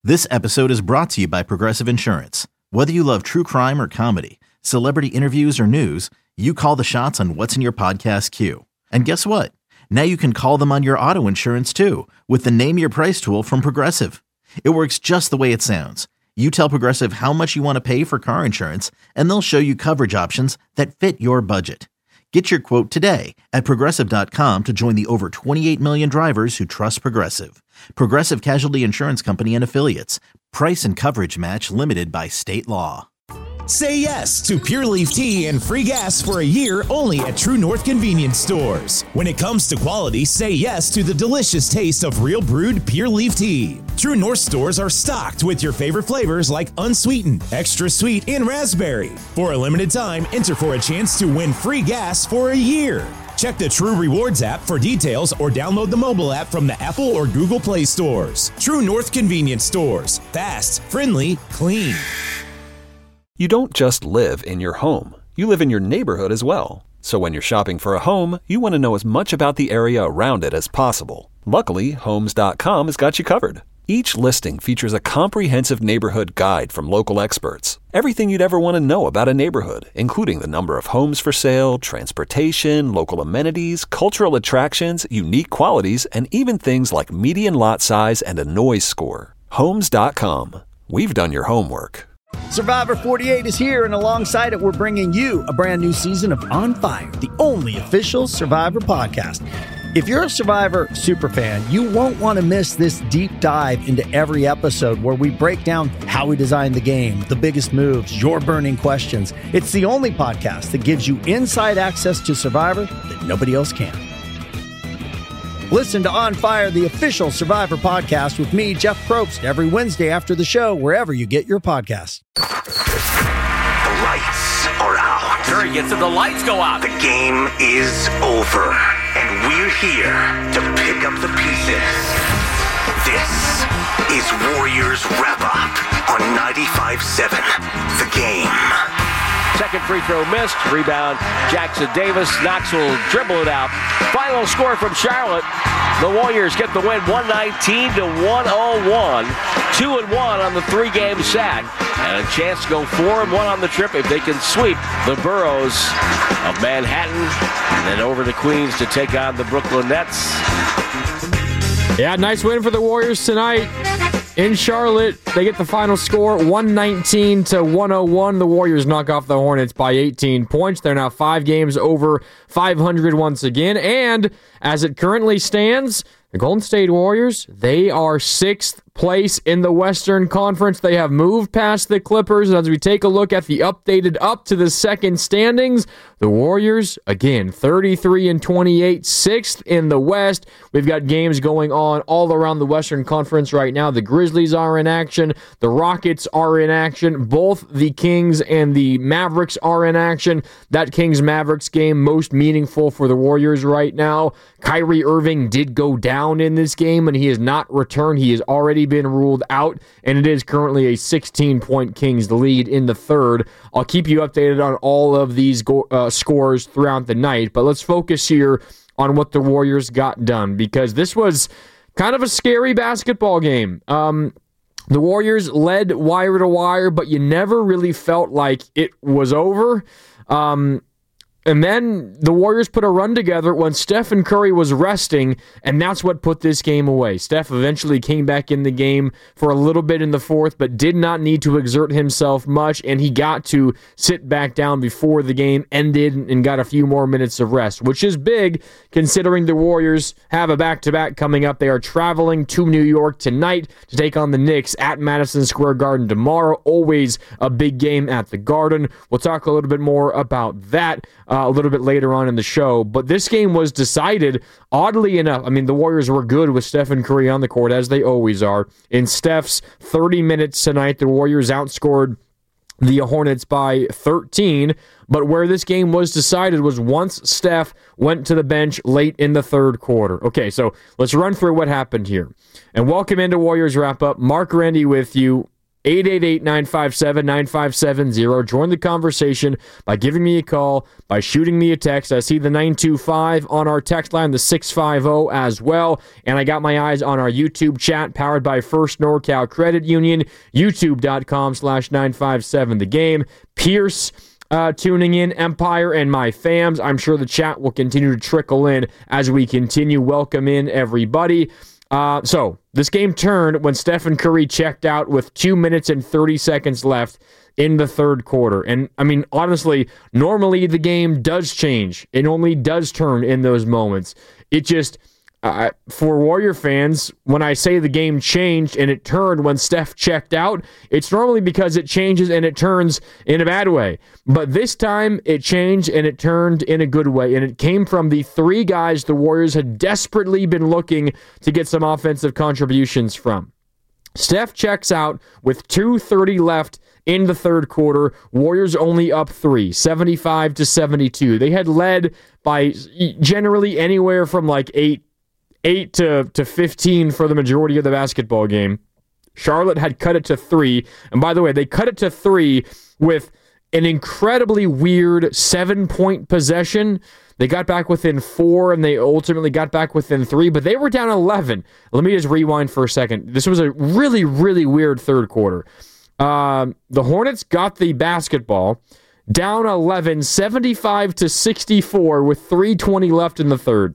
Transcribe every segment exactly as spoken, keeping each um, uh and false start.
This episode is brought to you by Progressive Insurance. Whether you love true crime or comedy, celebrity interviews or news, you call the shots on what's in your podcast queue. And guess what? Now you can call them on your auto insurance too with the Name Your Price tool from Progressive. It works just the way it sounds. You tell Progressive how much you want to pay for car insurance, and they'll show you coverage options that fit your budget. Get your quote today at Progressive dot com to join the over twenty-eight million drivers who trust Progressive. Progressive Casualty Insurance Company and Affiliates. Price and coverage match limited by state law. Say yes to Pure Leaf Tea and free gas for a year only at True North Convenience Stores. When it comes to quality, say yes to the delicious taste of real brewed Pure Leaf Tea. True North stores are stocked with your favorite flavors like unsweetened, extra sweet, and raspberry. For a limited time, enter for a chance to win free gas for a year. Check the True Rewards app for details or download the mobile app from the Apple or Google Play stores. True North Convenience Stores. Fast, friendly, clean. You don't just live in your home. You live in your neighborhood as well. So when you're shopping for a home, you want to know as much about the area around it as possible. Luckily, Homes dot com has got you covered. Each listing features a comprehensive neighborhood guide from local experts. Everything you'd ever want to know about a neighborhood, including the number of homes for sale, transportation, local amenities, cultural attractions, unique qualities, and even things like median lot size and a noise score. Homes dot com. We've done your homework. Survivor forty-eight is here, and alongside it, we're bringing you a brand new season of On Fire, the only official Survivor podcast. If you're a Survivor superfan, you won't want to miss this deep dive into every episode where we break down how we designed the game, the biggest moves, your burning questions. It's the only podcast that gives you inside access to Survivor that nobody else can. Listen to On Fire, the official Survivor podcast with me, Jeff Probst, every Wednesday after the show, wherever you get your podcasts. The lights are out. Curry gets it, the lights go out. The game is over, and we're here to pick up the pieces. This is Warriors Wrap-Up on ninety-five seven, The Game. Second free throw missed. Rebound, Jackson Davis. Knox will dribble it out. Final score from Charlotte. The Warriors get the win one nineteen to one oh one. Two and one on the three-game set. And a chance to go four and one on the trip if they can sweep the boroughs of Manhattan. And then over to Queens to take on the Brooklyn Nets. Yeah, nice win for the Warriors tonight. In Charlotte, they get the final score, one nineteen to one oh one. The Warriors knock off the Hornets by eighteen points. They're now five games over five hundred once again. And as it currently stands, the Golden State Warriors, they are sixth place in the Western Conference. They have moved past the Clippers. As we take a look at the updated up to the second standings, the Warriors, again, thirty-three and twenty-eight, sixth in the West. We've got games going on all around the Western Conference right now. The Grizzlies are in action. The Rockets are in action. Both the Kings and the Mavericks are in action. That Kings-Mavericks game most meaningful for the Warriors right now. Kyrie Irving did go down in this game, and he has not returned. He has already been ruled out, and it is currently a sixteen-point Kings lead in the third. I'll keep you updated on all of these go- uh, scores throughout the night, but let's focus here on what the Warriors got done, because this was kind of a scary basketball game. Um, the Warriors led wire to wire, but you never really felt like it was over. Um, And then the Warriors put a run together when Stephen Curry was resting, and that's what put this game away. Steph eventually came back in the game for a little bit in the fourth, but did not need to exert himself much, and he got to sit back down before the game ended and got a few more minutes of rest, which is big considering the Warriors have a back-to-back coming up. They are traveling to New York tonight to take on the Knicks at Madison Square Garden tomorrow. Always a big game at the Garden. We'll talk a little bit more about that Uh, a little bit later on in the show. But this game was decided, oddly enough, I mean, the Warriors were good with Stephen Curry on the court, as they always are. In Steph's thirty minutes tonight, the Warriors outscored the Hornets by thirteen. But where this game was decided was once Steph went to the bench late in the third quarter. Okay, so let's run through what happened here. And welcome into Warriors Wrap Up. Mark Rendy with you. eight eight eight, nine five seven, nine five seven zero. Join the conversation by giving me a call, by shooting me a text. I see the nine two five on our text line, the six five zero as well. And I got my eyes on our YouTube chat powered by First NorCal Credit Union, youtube.com slash 957 the game. Pierce Uh, tuning in, Empire and my fams. I'm sure the chat will continue to trickle in as we continue. Welcome in, everybody. Uh, so, this game turned when Stephen Curry checked out with two minutes and thirty seconds left in the third quarter. And, I mean, honestly, normally the game does change. It normally does turn in those moments. It just... Uh, for Warrior fans, when I say the game changed and it turned when Steph checked out, it's normally because it changes and it turns in a bad way. But this time, it changed and it turned in a good way. And it came from the three guys the Warriors had desperately been looking to get some offensive contributions from. Steph checks out with two thirty left in the third quarter. Warriors only up three, seventy-five to seventy-two. They had led by generally anywhere from like eight eight to, to fifteen for the majority of the basketball game. Charlotte had cut it to three. And by the way, they cut it to three with an incredibly weird seven-point possession. They got back within four, and they ultimately got back within three, but they were down eleven. Let me just rewind for a second. This was a really, really weird third quarter. Uh, the Hornets got the basketball down eleven, seventy-five to sixty-four with three twenty left in the third.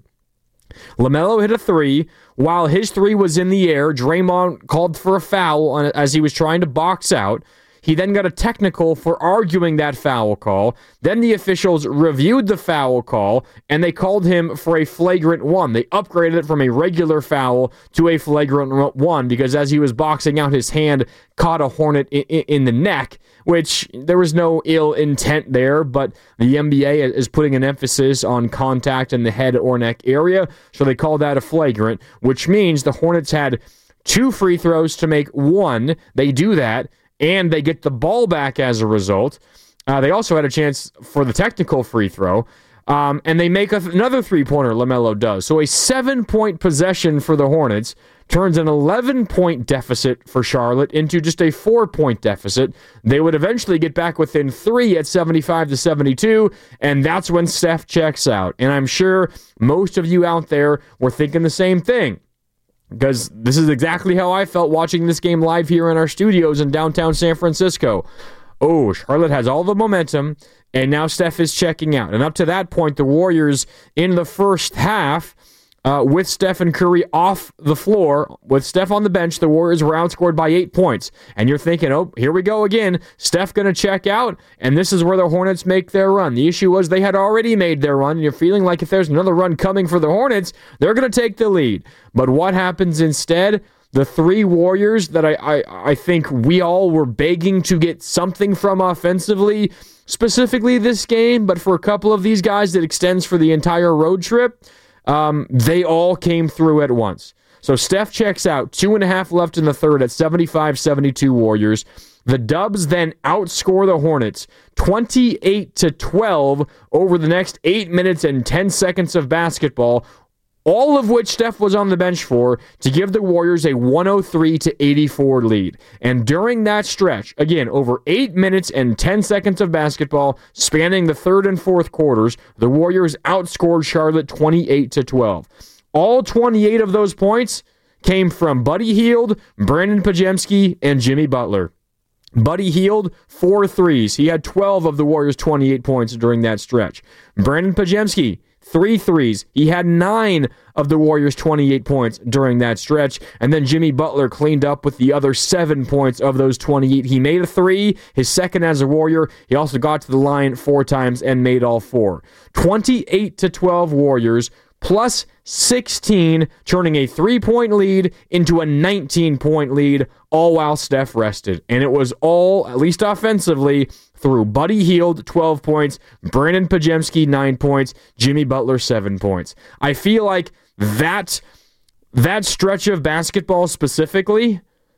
LaMelo hit a three. While his three was in the air, Draymond called for a foul on, as he was trying to box out. He then got a technical for arguing that foul call. Then the officials reviewed the foul call, and they called him for a flagrant one. They upgraded it from a regular foul to a flagrant one because as he was boxing out, his hand caught a Hornet in, in the neck, which there was no ill intent there, but the N B A is putting an emphasis on contact in the head or neck area, so they called that a flagrant, which means the Hornets had two free throws to make one. They do that, and they get the ball back as a result. Uh, they also had a chance for the technical free throw, um, and they make a, another three-pointer, LaMelo does. So a seven-point possession for the Hornets turns an eleven-point deficit for Charlotte into just a four-point deficit. They would eventually get back within three at seventy-five to seventy-two, and that's when Steph checks out. And I'm sure most of you out there were thinking the same thing, because this is exactly how I felt watching this game live here in our studios in downtown San Francisco. Oh, Charlotte has all the momentum, and now Steph is checking out. And up to that point, the Warriors in the first half, uh, with Stephen Curry off the floor, with Steph on the bench, the Warriors were outscored by eight points. And you're thinking, oh, here we go again. Steph going to check out, and this is where the Hornets make their run. The issue was they had already made their run, and you're feeling like if there's another run coming for the Hornets, they're going to take the lead. But what happens instead? The three Warriors that I, I, I think we all were begging to get something from offensively, specifically this game, but for a couple of these guys that extends for the entire road trip, um, they all came through at once. So Steph checks out, two and a half left in the third at seventy-five seventy-two Warriors. The Dubs then outscore the Hornets twenty-eight to twelve over the next eight minutes and ten seconds of basketball, all of which Steph was on the bench for, to give the Warriors a one oh three to eighty-four lead. And during that stretch, again, over eight minutes and ten seconds of basketball, spanning the third and fourth quarters, the Warriors outscored Charlotte twenty-eight to twelve. All twenty-eight of those points came from Buddy Hield, Brandon Podziemski, and Jimmy Butler. Buddy Hield, four threes. He had twelve of the Warriors' twenty-eight points during that stretch. Brandon Podziemski, three threes. He had nine of the Warriors' twenty-eight points during that stretch. And then Jimmy Butler cleaned up with the other seven points of those twenty-eight. He made a three, his second as a Warrior. He also got to the line four times and made all four. twenty-eight to twelve Warriors, plus sixteen, turning a three-point lead into a nineteen-point lead, all while Steph rested. And it was all, at least offensively, through Buddy Hield, twelve points, Brandon Podziemski, nine points, Jimmy Butler, seven points. I feel like that, that stretch of basketball specifically,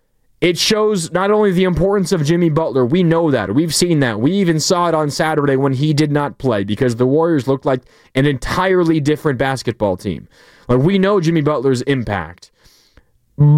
it shows not only the importance of Jimmy Butler, we know that, we've seen that, we even saw it on Saturday when he did not play because the Warriors looked like an entirely different basketball team. Like, we know Jimmy Butler's impact, but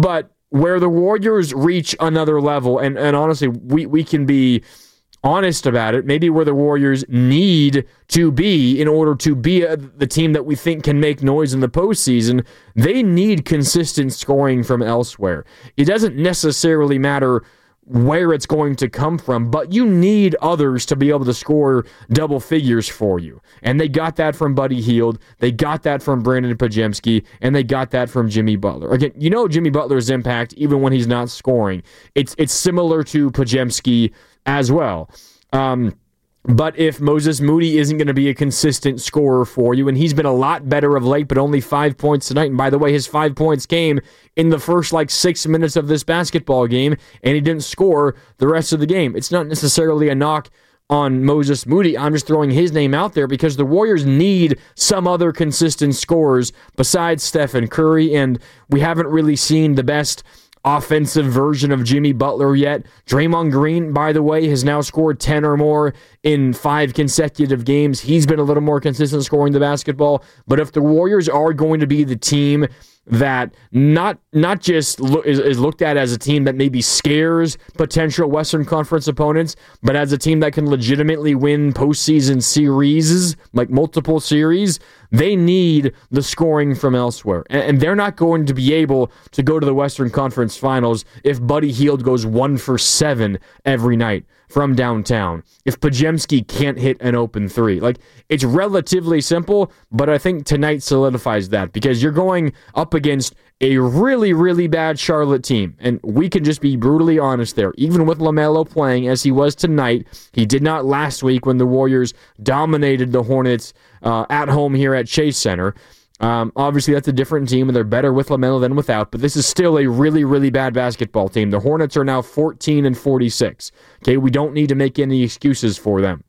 where the Warriors reach another level, and, and honestly, we, we can be honest about it, maybe where the Warriors need to be in order to be a, the team that we think can make noise in the postseason, they need consistent scoring from elsewhere. It doesn't necessarily matter where it's going to come from, but you need others to be able to score double figures for you. And they got that from Buddy Hield, they got that from Brandon Podziemski, and they got that from Jimmy Butler. Again, you know Jimmy Butler's impact even when he's not scoring. It's it's similar to Podziemski as well. Um, but if Moses Moody isn't going to be a consistent scorer for you, and he's been a lot better of late, but only five points tonight, and by the way, his five points came in the first like six minutes of this basketball game, and he didn't score the rest of the game. It's not necessarily a knock on Moses Moody. I'm just throwing his name out there because the Warriors need some other consistent scorers besides Stephen Curry, and we haven't really seen the best offensive version of Jimmy Butler yet. Draymond Green, by the way, has now scored ten or more in five consecutive games. He's been a little more consistent scoring the basketball. But if the Warriors are going to be the team that not not just lo- is, is looked at as a team that maybe scares potential Western Conference opponents, but as a team that can legitimately win postseason series, like multiple series, they need the scoring from elsewhere. And, and they're not going to be able to go to the Western Conference Finals if Buddy Hield goes one for seven every night from downtown, if Podziemski can't hit an open three. Like, it's relatively simple, but I think tonight solidifies that because you're going up against a really, really bad Charlotte team, and we can just be brutally honest there. Even with LaMelo playing as he was tonight, he did not last week when the Warriors dominated the Hornets uh, at home here at Chase Center. Um, obviously, that's a different team, and they're better with LaMelo than without, but this is still a really, really bad basketball team. The Hornets are now fourteen and forty-six. Okay, we don't need to make any excuses for them.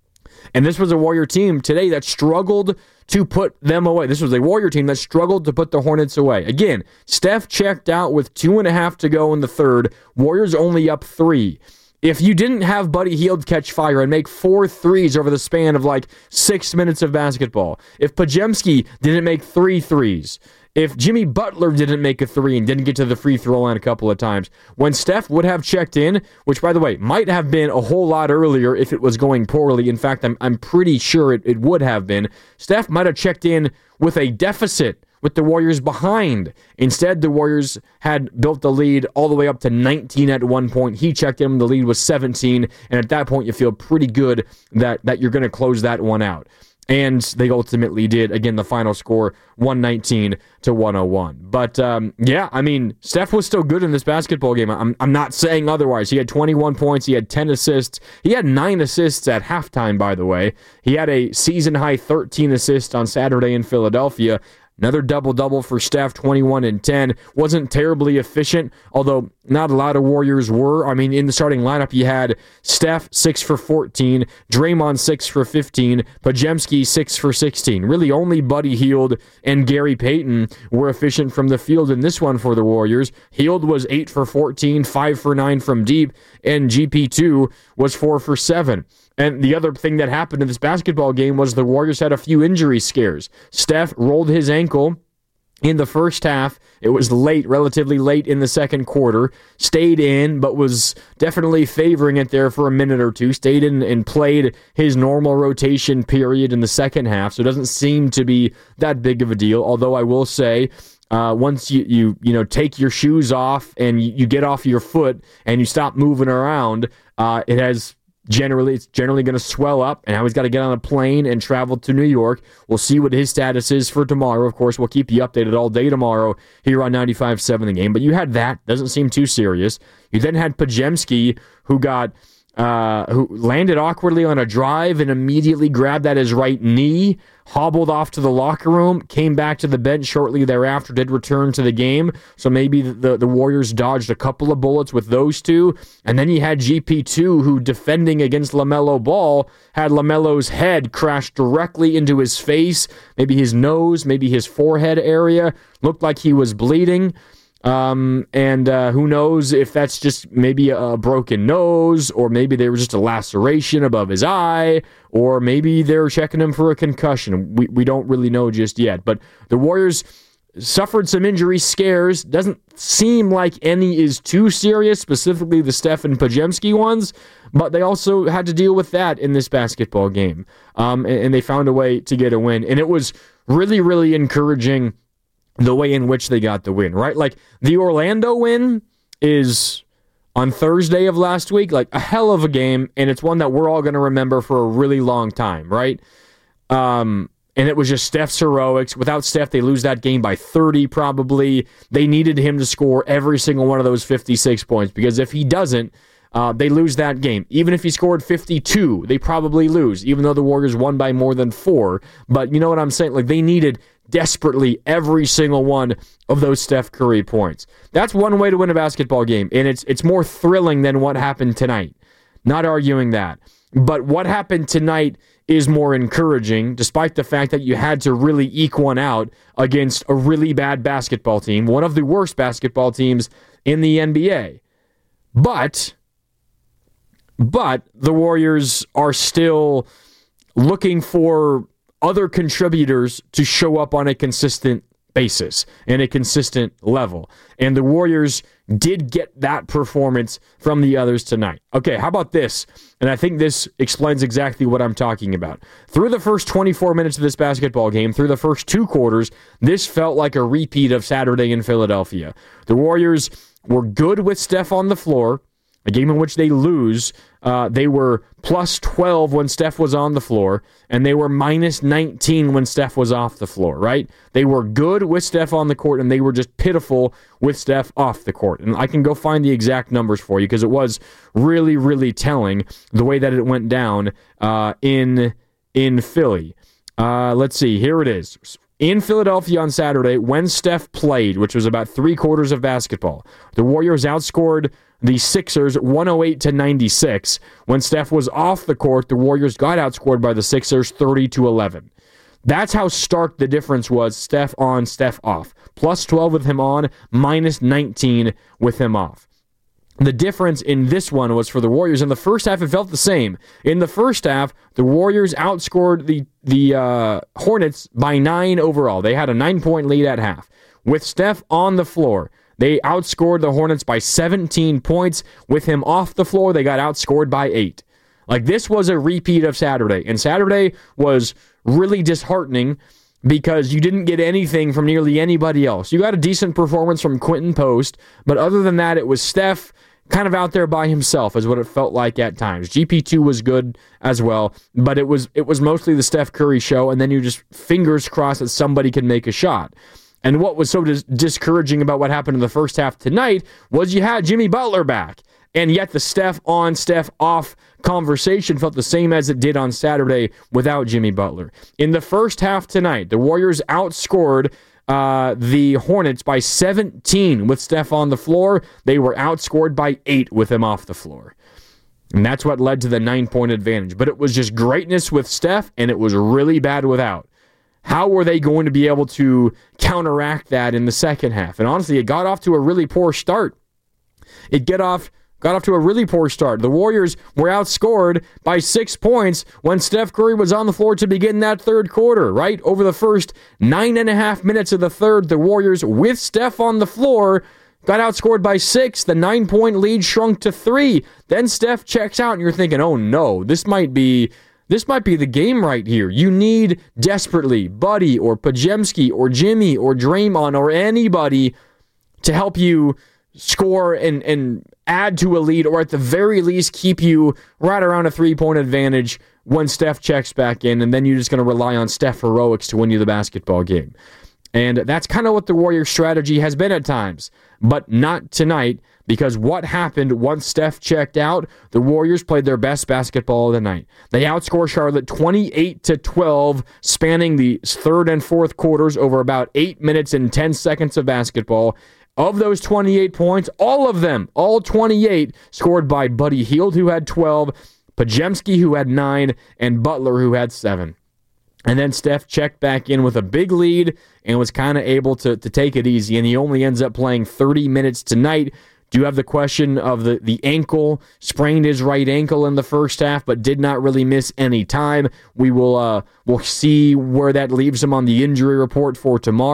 And this was a Warrior team today that struggled to put them away. This was a Warrior team that struggled to put the Hornets away. Again, Steph checked out with two and a half to go in the third. Warriors only up three. If you didn't have Buddy Hield catch fire and make four threes over the span of like six minutes of basketball, if Podziemski didn't make three threes, if Jimmy Butler didn't make a three and didn't get to the free throw line a couple of times, when Steph would have checked in, which, by the way, might have been a whole lot earlier if it was going poorly. In fact, I'm I'm pretty sure it, it would have been. Steph might have checked in with a deficit, with the Warriors behind. Instead, the Warriors had built the lead all the way up to nineteen at one point. He checked in, the lead was seventeen, and at that point, you feel pretty good that, that you're going to close that one out. And they ultimately did. Again, the final score, one nineteen to one oh one. But, um, yeah, I mean, Steph was still good in this basketball game. I'm, I'm not saying otherwise. He had twenty-one points. He had ten assists. He had nine assists at halftime, by the way. He had a season-high thirteen assists on Saturday in Philadelphia. Another double-double for Steph, twenty-one and ten. Wasn't terribly efficient, although not a lot of Warriors were. I mean, in the starting lineup, you had Steph, six for fourteen, Draymond, six for fifteen, Podziemski, six for sixteen. Really, only Buddy Hield and Gary Payton were efficient from the field in this one for the Warriors. Hield was eight for fourteen, five for nine from deep, and G P two was four for seven. And the other thing that happened in this basketball game was the Warriors had a few injury scares. Steph rolled his ankle in the first half. It was late, relatively late in the second quarter. Stayed in, but was definitely favoring it there for a minute or two. Stayed in and played his normal rotation period in the second half. So it doesn't seem to be that big of a deal. Although I will say, Uh, once you, you you know take your shoes off and you, you get off your foot and you stop moving around, uh, it has generally it's generally going to swell up, and now he's got to get on a plane and travel to New York. We'll see what his status is for tomorrow. Of course, we'll keep you updated all day tomorrow here on ninety-five seven The Game. But you had that. Doesn't seem too serious. You then had Podziemski, who got uh, who landed awkwardly on a drive and immediately grabbed at his right knee, hobbled off to the locker room, came back to the bench shortly thereafter, did return to the game. So maybe the, the, the Warriors dodged a couple of bullets with those two. And then you had G P two, who defending against LaMelo Ball, had LaMelo's head crash directly into his face, maybe his nose, maybe his forehead area. Looked like he was bleeding. Um, and uh, who knows if that's just maybe a broken nose, or maybe there was just a laceration above his eye, or maybe they're checking him for a concussion. We we don't really know just yet. But the Warriors suffered some injury scares. Doesn't seem like any is too serious, specifically the Steph and Podziemski ones, but they also had to deal with that in this basketball game. Um, and, and they found a way to get a win. And it was really, really encouraging the way in which they got the win, right? Like, the Orlando win is on Thursday of last week, like a hell of a game, and it's one that we're all going to remember for a really long time, right? Um... And it was just Steph's heroics. Without Steph, they lose that game by thirty probably. They needed him to score every single one of those fifty-six points, because if he doesn't, uh, they lose that game. Even if he scored fifty-two, they probably lose, even though the Warriors won by more than four. But you know what I'm saying? Like, they needed desperately every single one of those Steph Curry points. That's one way to win a basketball game, and it's it's more thrilling than what happened tonight. Not arguing that. But what happened tonight is more encouraging, despite the fact that you had to really eke one out against a really bad basketball team, one of the worst basketball teams in the N B A. But, but the Warriors are still looking for other contributors to show up on a consistent basis and a consistent level. And the Warriors did get that performance from the others tonight. Okay, how about this? And I think this explains exactly what I'm talking about. Through the first twenty-four minutes of this basketball game, through the first two quarters, this felt like a repeat of Saturday in Philadelphia. The Warriors were good with Steph on the floor, a game in which they lose. Uh, they were plus twelve when Steph was on the floor, and they were minus nineteen when Steph was off the floor, right? They were good with Steph on the court, and they were just pitiful with Steph off the court. And I can go find the exact numbers for you, because it was really, really telling the way that it went down uh, in, in Philly. Uh, let's see, here it is. In Philadelphia on Saturday, when Steph played, which was about three quarters of basketball, the Warriors outscored the Sixers one oh eight to ninety-six. When Steph was off the court, the Warriors got outscored by the Sixers thirty to eleven. That's how stark the difference was, Steph on, Steph off. Plus twelve with him on, minus nineteen with him off. The difference in this one was for the Warriors. In the first half, it felt the same. In the first half, the Warriors outscored the, the uh, Hornets by nine overall. They had a nine-point lead at half. With Steph on the floor, they outscored the Hornets by seventeen points. With him off the floor, they got outscored by eight. Like, this was a repeat of Saturday. And Saturday was really disheartening because you didn't get anything from nearly anybody else. You got a decent performance from Quentin Post, but other than that, it was Steph kind of out there by himself, is what it felt like at times. G P two was good as well, but it was it was mostly the Steph Curry show, and then you just fingers crossed that somebody can make a shot. And what was so dis- discouraging about what happened in the first half tonight was you had Jimmy Butler back, and yet the Steph on, Steph off conversation felt the same as it did on Saturday without Jimmy Butler. In the first half tonight, the Warriors outscored uh, the Hornets by seventeen with Steph on the floor. They were outscored by eight with him off the floor. And that's what led to the nine-point advantage. But it was just greatness with Steph, and it was really bad without. How were they going to be able to counteract that in the second half? And honestly, it got off to a really poor start. It get off... Got off to a really poor start. The Warriors were outscored by six points when Steph Curry was on the floor to begin that third quarter, right? Over the first nine and a half minutes of the third, the Warriors, with Steph on the floor, got outscored by six. The nine-point lead shrunk to three. Then Steph checks out, and you're thinking, oh no, this might be... This might be the game right here. You need desperately Buddy or Podziemski or Jimmy or Draymond or anybody to help you score and, and add to a lead, or at the very least keep you right around a three-point advantage when Steph checks back in, and then you're just going to rely on Steph heroics to win you the basketball game. And that's kind of what the Warriors' strategy has been at times, but not tonight, because what happened once Steph checked out, the Warriors played their best basketball of the night. They outscored Charlotte twenty-eight to twelve, spanning the third and fourth quarters over about eight minutes and ten seconds of basketball. Of those twenty-eight points, all of them, all twenty-eight, scored by Buddy Hield, who had twelve, Podziemski, who had nine, and Butler, who had seven. And then Steph checked back in with a big lead and was kind of able to, to take it easy, and he only ends up playing thirty minutes tonight. Do you have the question of the, the ankle? Sprained his right ankle in the first half, but did not really miss any time. We will uh, we'll see where that leaves him on the injury report for tomorrow.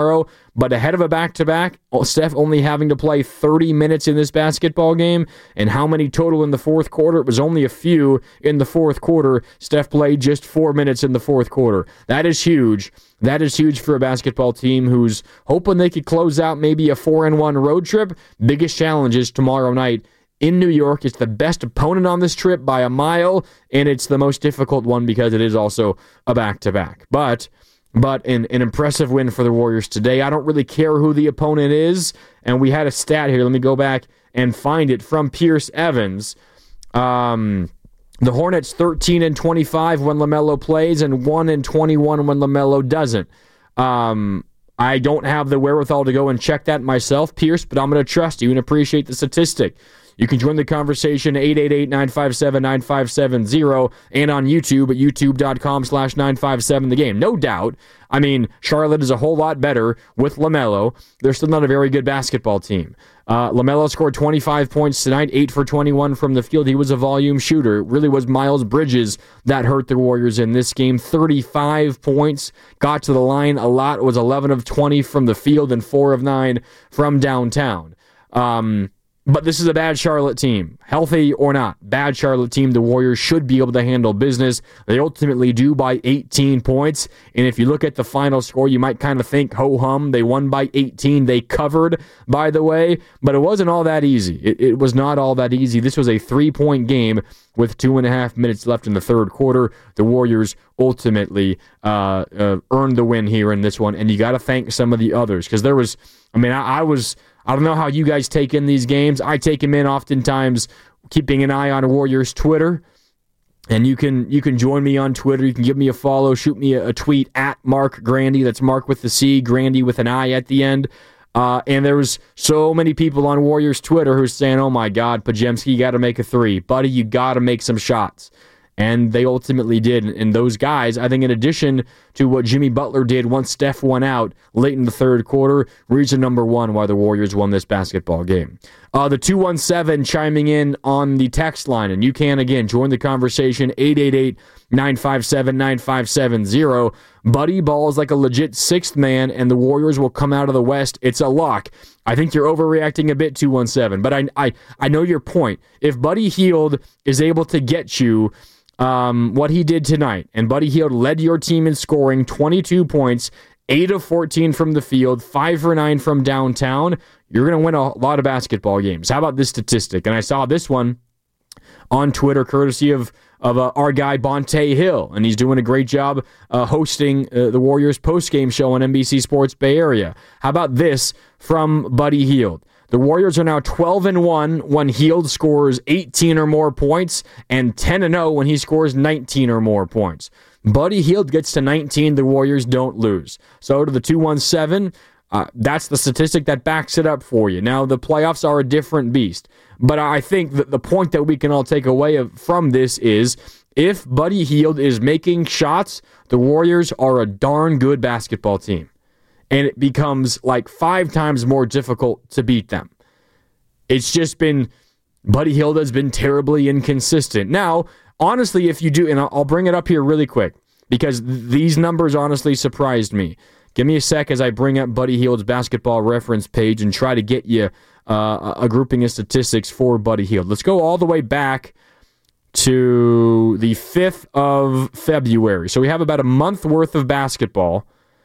but ahead of a back-to-back, Steph only having to play thirty minutes in this basketball game, and how many total in the fourth quarter? It was only a few in the fourth quarter. Steph played just four minutes in the fourth quarter. That is huge. That is huge for a basketball team who's hoping they could close out maybe a four and one road trip. Biggest challenge is tomorrow night in New York. It's the best opponent on this trip by a mile, and it's the most difficult one because it is also a back-to-back. But But an, an impressive win for the Warriors today. I don't really care who the opponent is. And we had a stat here. Let me go back and find it from Pierce Evans. Um, the Hornets thirteen and twenty-five when LaMelo plays and one and twenty-one when LaMelo doesn't. Um, I don't have the wherewithal to go and check that myself, Pierce, but I'm going to trust you and appreciate the statistic. You can join the conversation, eight eight eight, nine five seven, nine five seven zero, and on YouTube at youtube.com slash 957 the game. No doubt. I mean, Charlotte is a whole lot better with LaMelo. They're still not a very good basketball team. Uh, LaMelo scored twenty-five points tonight, eight for twenty-one from the field. He was a volume shooter. It really was Miles Bridges that hurt the Warriors in this game. thirty-five points, got to the line a lot. It was eleven of twenty from the field and four of nine from downtown. Um... But this is a bad Charlotte team. Healthy or not, bad Charlotte team. The Warriors should be able to handle business. They ultimately do by eighteen points. And if you look at the final score, you might kind of think, ho-hum, they won by eighteen. They covered, by the way. But it wasn't all that easy. It, it was not all that easy. This was a three-point game with two and a half minutes left in the third quarter. The Warriors ultimately uh, uh, earned the win here in this one. And you got to thank some of the others. Because there was, I mean, I, I was... I don't know how you guys take in these games. I take them in oftentimes keeping an eye on Warriors Twitter. And you can you can join me on Twitter. You can give me a follow. Shoot me a, a tweet at Mark Grandy. That's Mark with the C, Grandy with an I at the end. Uh, and there was so many people on Warriors Twitter who were saying, oh my God, Podziemski, you got to make a three. Buddy, you got to make some shots. And they ultimately did. And those guys, I think in addition to what Jimmy Butler did once Steph went out late in the third quarter, reason number one why the Warriors won this basketball game. Uh, the two one seven chiming in on the text line. And you can, again, join the conversation, eight eight eight, nine five seven, nine five seven zero. Buddy Ball is like a legit sixth man, and the Warriors will come out of the West. It's a lock. I think you're overreacting a bit, two one seven. But I, I, I know your point. If Buddy Hield is able to get you Um, what he did tonight, and Buddy Hield led your team in scoring, twenty-two points, eight of fourteen from the field, five for nine from downtown, you're going to win a lot of basketball games. How about this statistic? And I saw this one on Twitter, courtesy of, of uh, our guy Bonte Hill, and he's doing a great job uh, hosting uh, the Warriors postgame show on N B C Sports Bay Area. How about this from Buddy Hield? The Warriors are now twelve and one when Hield scores eighteen or more points, and ten and oh when he scores nineteen or more points. Buddy Hield gets to nineteen, the Warriors don't lose. So to the two one seven, uh, that's the statistic that backs it up for you. Now, the playoffs are a different beast, but I think that the point that we can all take away from this is if Buddy Hield is making shots, the Warriors are a darn good basketball team. And it becomes like five times more difficult to beat them. It's just been, Buddy Hield has been terribly inconsistent. Now, honestly, if you do, and I'll bring it up here really quick, because these numbers honestly surprised me. Give me a sec as I bring up Buddy Hield's basketball reference page and try to get you uh, a grouping of statistics for Buddy Hield. Let's go all the way back to the fifth of February. So we have about a month worth of basketball.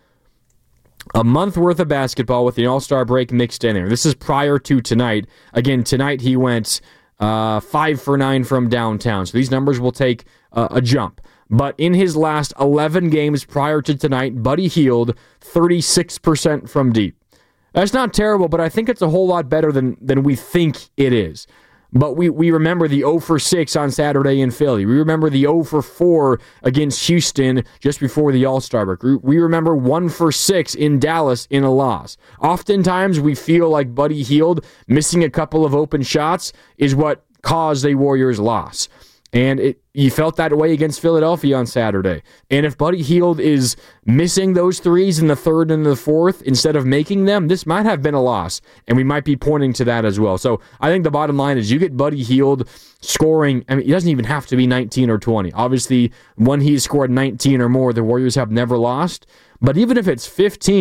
A month worth of basketball with the All-Star break mixed in there. This is prior to tonight. Again, tonight he went uh, five for nine from downtown. So these numbers will take uh, a jump. But in his last eleven games prior to tonight, Buddy Hield, thirty-six percent from deep. That's not terrible, but I think it's a whole lot better than, than we think it is. But we, we remember the oh for six on Saturday in Philly. We remember the oh for four against Houston just before the All-Star break. We remember one for six in Dallas in a loss. Oftentimes we feel like Buddy Hield missing a couple of open shots is what caused a Warriors loss. And it, you felt that way against Philadelphia on Saturday. And if Buddy Hield is missing those threes in the third and the fourth instead of making them, this might have been a loss. And we might be pointing to that as well. So I think the bottom line is you get Buddy Hield scoring. I mean, it doesn't even have to be nineteen or twenty. Obviously, when he's scored nineteen or more, the Warriors have never lost. But even if it's fifteen,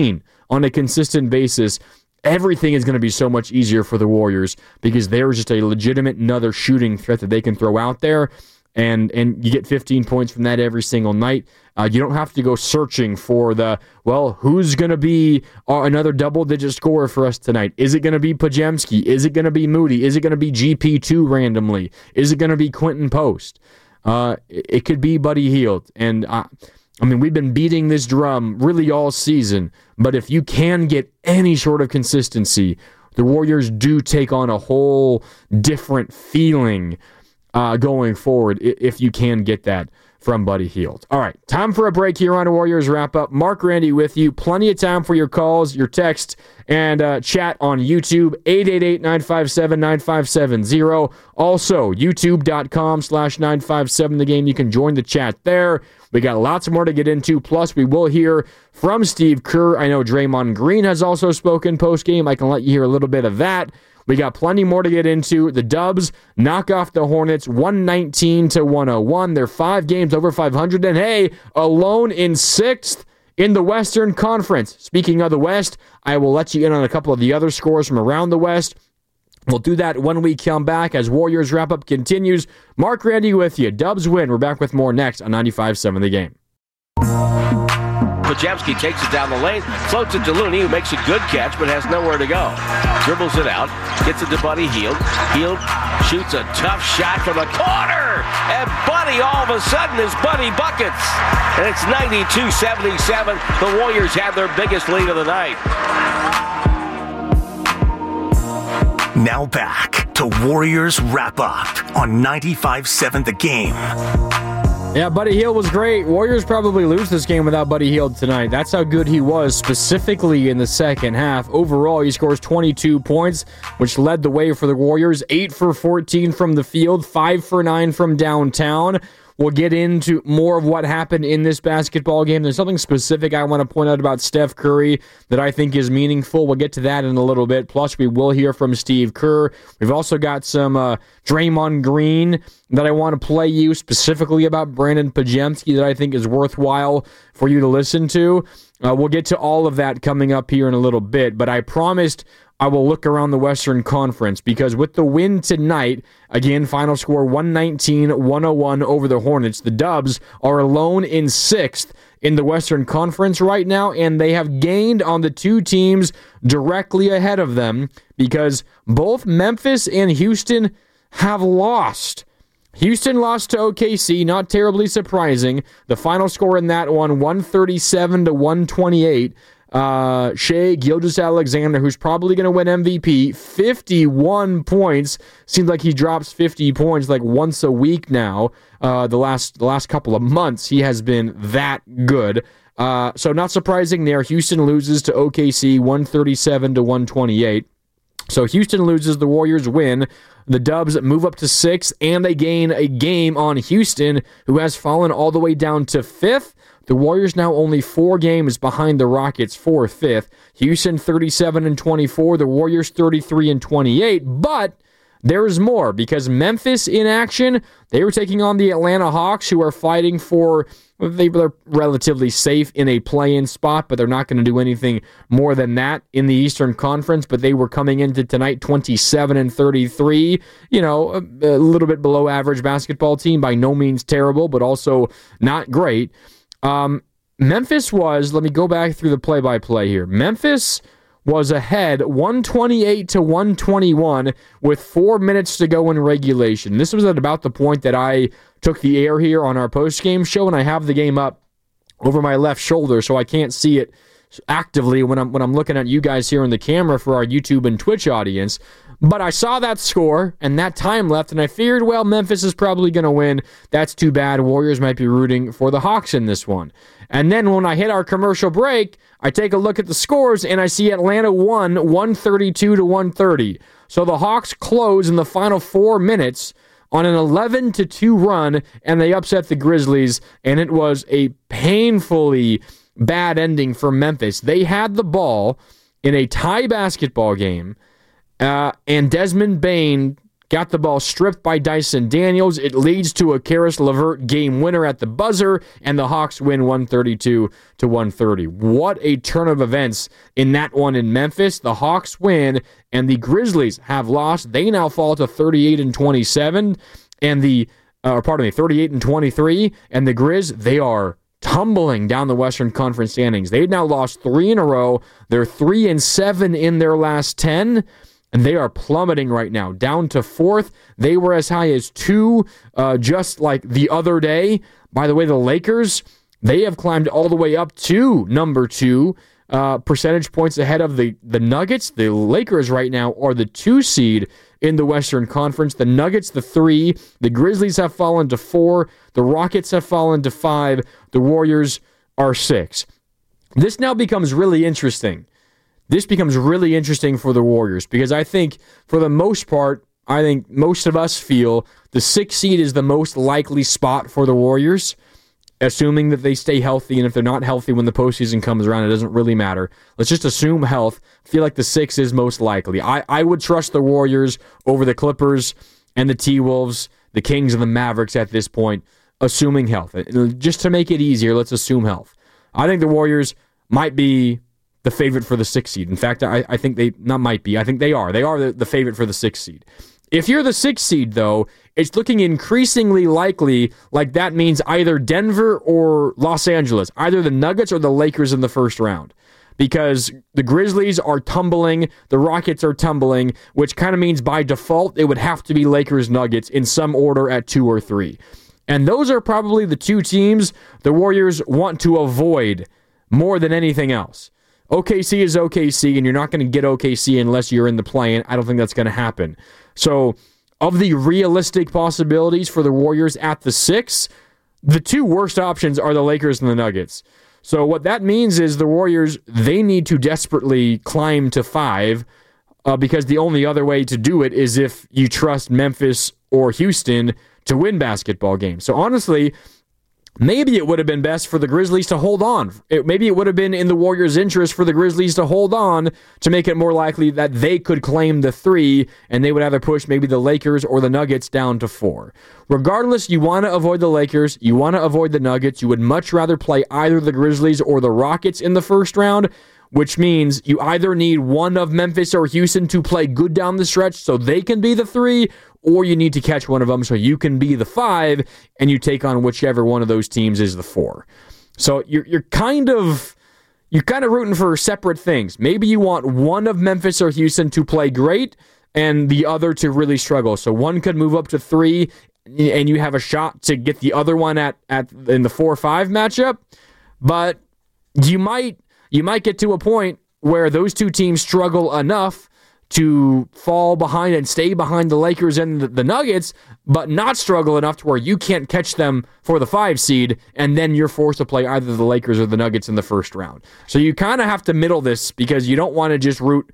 on a consistent basis, everything is going to be so much easier for the Warriors because there's just a legitimate another shooting threat that they can throw out there, and and you get fifteen points from that every single night. Uh, you don't have to go searching for the, well, who's going to be uh, another double-digit scorer for us tonight? Is it going to be Podziemski? Is it going to be Moody? Is it going to be G P two randomly? Is it going to be Quentin Post? Uh, it, it could be Buddy Hield. And, I, I mean, we've been beating this drum really all season, but if you can get any sort of consistency, the Warriors do take on a whole different feeling uh, going forward if you can get that from Buddy Hield. All right, time for a break here on a Warriors Wrap-Up. Mark Randy with you. Plenty of time for your calls, your text, and uh, chat on YouTube, eight eight eight, nine five seven, nine five seven zero. Also, youtube.com slash 957 the game. You can join the chat there. We got lots more to get into. Plus, we will hear from Steve Kerr. I know Draymond Green has also spoken post-game. I can let you hear a little bit of that. We got plenty more to get into. The Dubs knock off the Hornets one nineteen to one oh one. They're five games over five hundred. And hey, alone in sixth in the Western Conference. Speaking of the West, I will let you in on a couple of the other scores from around the West. We'll do that when we come back as Warriors Wrap-Up continues. Mark Randy with you. Dubs win. We're back with more next on ninety-five seven The Game. Podziemski takes it down the lane, floats it to Looney, who makes a good catch but has nowhere to go. Dribbles it out, gets it to Buddy Hield. Hield shoots a tough shot from the corner, and Buddy all of a sudden is Buddy Buckets. And it's ninety-two seventy-seven. The Warriors have their biggest lead of the night. Now back to Warriors Wrap-Up on ninety-five seven The Game. Yeah, Buddy Hield was great. Warriors probably lose this game without Buddy Hield tonight. That's how good he was, specifically in the second half. Overall, he scores twenty-two points, which led the way for the Warriors. eight for fourteen from the field, five for nine from downtown. We'll get into more of what happened in this basketball game. There's something specific I want to point out about Steph Curry that I think is meaningful. We'll get to that in a little bit. Plus, we will hear from Steve Kerr. We've also got some uh, Draymond Green that I want to play you, specifically about Brandon Podziemski, that I think is worthwhile for you to listen to. Uh, we'll get to all of that coming up here in a little bit, but I promised I will look around the Western Conference because with the win tonight, again, final score one nineteen to one oh one over the Hornets, the Dubs are alone in sixth in the Western Conference right now, and they have gained on the two teams directly ahead of them because both Memphis and Houston have lost. Houston lost to O K C, not terribly surprising. The final score in that one, one thirty-seven to one twenty-eight. Uh, Shai Gilgeous-Alexander, who's probably going to win M V P, fifty-one points. Seems like he drops fifty points like once a week now. Uh, the last the last couple of months, he has been that good. Uh, so not surprising there. Houston loses to O K C, one thirty-seven to one twenty-eight. So Houston loses, the Warriors win. The Dubs move up to six, and they gain a game on Houston, who has fallen all the way down to fifth. The Warriors now only four games behind the Rockets for fifth. Houston thirty-seven and twenty-four, the Warriors thirty-three and twenty-eight, but there is more because Memphis in action. They were taking on the Atlanta Hawks, who are fighting for, they're relatively safe in a play-in spot, but they're not going to do anything more than that in the Eastern Conference. But they were coming into tonight twenty-seven and thirty-three, you know, a, a little bit below average basketball team, by no means terrible, but also not great. Um, Memphis was, let me go back through the play-by-play here. Memphis was ahead one twenty-eight to one twenty-one with four minutes to go in regulation. This was at about the point that I took the air here on our post-game show, and I have the game up over my left shoulder, so I can't see it actively when I'm when I'm looking at you guys here on the camera for our YouTube and Twitch audience. But I saw that score and that time left, and I figured, well, Memphis is probably going to win. That's too bad. Warriors might be rooting for the Hawks in this one. And then when I hit our commercial break, I take a look at the scores, and I see Atlanta won one thirty-two to one thirty. So the Hawks close in the final four minutes on an eleven to two run, and they upset the Grizzlies, and it was a painfully bad ending for Memphis. They had the ball in a tie basketball game, uh, and Desmond Bane got the ball stripped by Dyson Daniels. It leads to a Karis LeVert game winner at the buzzer, and the Hawks win one thirty-two to one thirty. What a turn of events in that one in Memphis. The Hawks win, and the Grizzlies have lost. They now fall to thirty-eight and twenty-seven, and the, uh, pardon me, thirty-eight and twenty-three, and the Grizz, they are tumbling down the Western Conference standings. They've now lost three in a row. They're three and seven in their last ten, and they are plummeting right now, down to fourth. They were as high as two uh, just like the other day. By the way, the Lakers, they have climbed all the way up to number two, uh, percentage points ahead of the, the Nuggets. The Lakers right now are the two seed in the Western Conference. The Nuggets, the three. The Grizzlies have fallen to four. The Rockets have fallen to five. The Warriors are six. This now becomes really interesting. This becomes really interesting for the Warriors because I think, for the most part, I think most of us feel the sixth seed is the most likely spot for the Warriors, assuming that they stay healthy, and if they're not healthy when the postseason comes around, it doesn't really matter. Let's just assume health. I feel like the six is most likely. I, I would trust the Warriors over the Clippers and the T-Wolves, the Kings and the Mavericks at this point, assuming health. Just to make it easier, let's assume health. I think the Warriors might be the favorite for the sixth seed. In fact, I, I think they, not might be, I think they are. They are the, the favorite for the sixth seed. If you're the sixth seed, though, it's looking increasingly likely like that means either Denver or Los Angeles, either the Nuggets or the Lakers in the first round. Because the Grizzlies are tumbling, the Rockets are tumbling, which kind of means by default it would have to be Lakers Nuggets in some order at two or three. And those are probably the two teams the Warriors want to avoid more than anything else. O K C is O K C, and you're not going to get O K C unless you're in the play-in. I don't think that's going to happen. So, of the realistic possibilities for the Warriors at the six, the two worst options are the Lakers and the Nuggets. So what that means is the Warriors, they need to desperately climb to five uh, because the only other way to do it is if you trust Memphis or Houston to win basketball games. So honestly, maybe it would have been best for the Grizzlies to hold on. It, maybe it would have been in the Warriors' interest for the Grizzlies to hold on to make it more likely that they could claim the three, and they would either push maybe the Lakers or the Nuggets down to four. Regardless, you want to avoid the Lakers, you want to avoid the Nuggets, you would much rather play either the Grizzlies or the Rockets in the first round, which means you either need one of Memphis or Houston to play good down the stretch so they can be the three, or you need to catch one of them so you can be the five, and you take on whichever one of those teams is the four. So you're you're kind of you're kind of rooting for separate things. Maybe you want one of Memphis or Houston to play great, and the other to really struggle. So one could move up to three, and you have a shot to get the other one at at in the four five matchup. But you might you might get to a point where those two teams struggle enough to fall behind and stay behind the Lakers and the, the Nuggets, but not struggle enough to where you can't catch them for the five seed, and then you're forced to play either the Lakers or the Nuggets in the first round. So you kind of have to middle this because you don't want to just root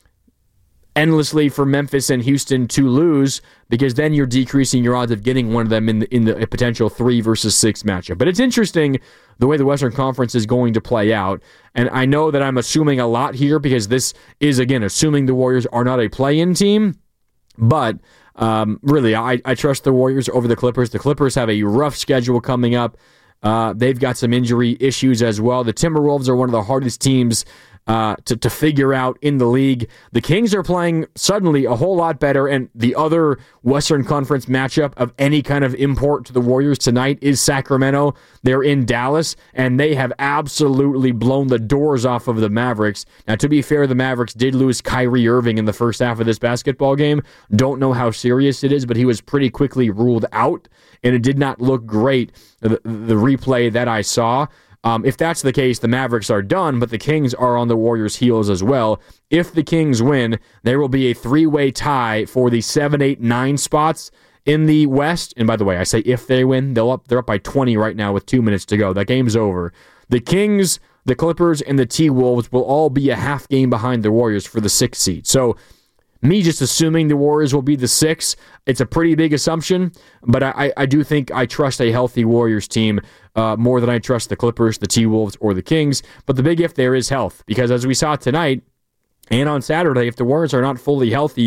endlessly for Memphis and Houston to lose, because then you're decreasing your odds of getting one of them in the, in the potential three versus six matchup. But it's interesting the way the Western Conference is going to play out, and I know that I'm assuming a lot here because this is, again, assuming the Warriors are not a play-in team, but um, really, I, I trust the Warriors over the Clippers. The Clippers have a rough schedule coming up. Uh, they've got some injury issues as well. The Timberwolves are one of the hardest teams Uh, to, to figure out in the league. The Kings are playing suddenly a whole lot better, and the other Western Conference matchup of any kind of import to the Warriors tonight is Sacramento. They're in Dallas, and they have absolutely blown the doors off of the Mavericks. Now, to be fair, the Mavericks did lose Kyrie Irving in the first half of this basketball game. Don't know how serious it is, but he was pretty quickly ruled out, and it did not look great, the, the replay that I saw. Um, if that's the case, the Mavericks are done, but the Kings are on the Warriors' heels as well. If the Kings win, there will be a three-way tie for the seven, eight, nine spots in the West. And by the way, I say if they win, they'll up, they're up by twenty right now with two minutes to go. That game's over. The Kings, the Clippers, and the T-Wolves will all be a half game behind the Warriors for the sixth seed. So me just assuming the Warriors will be the six, it's a pretty big assumption, but I, I do think I trust a healthy Warriors team uh, more than I trust the Clippers, the T-Wolves, or the Kings. But the big if there is health, because as we saw tonight and on Saturday, if the Warriors are not fully healthy,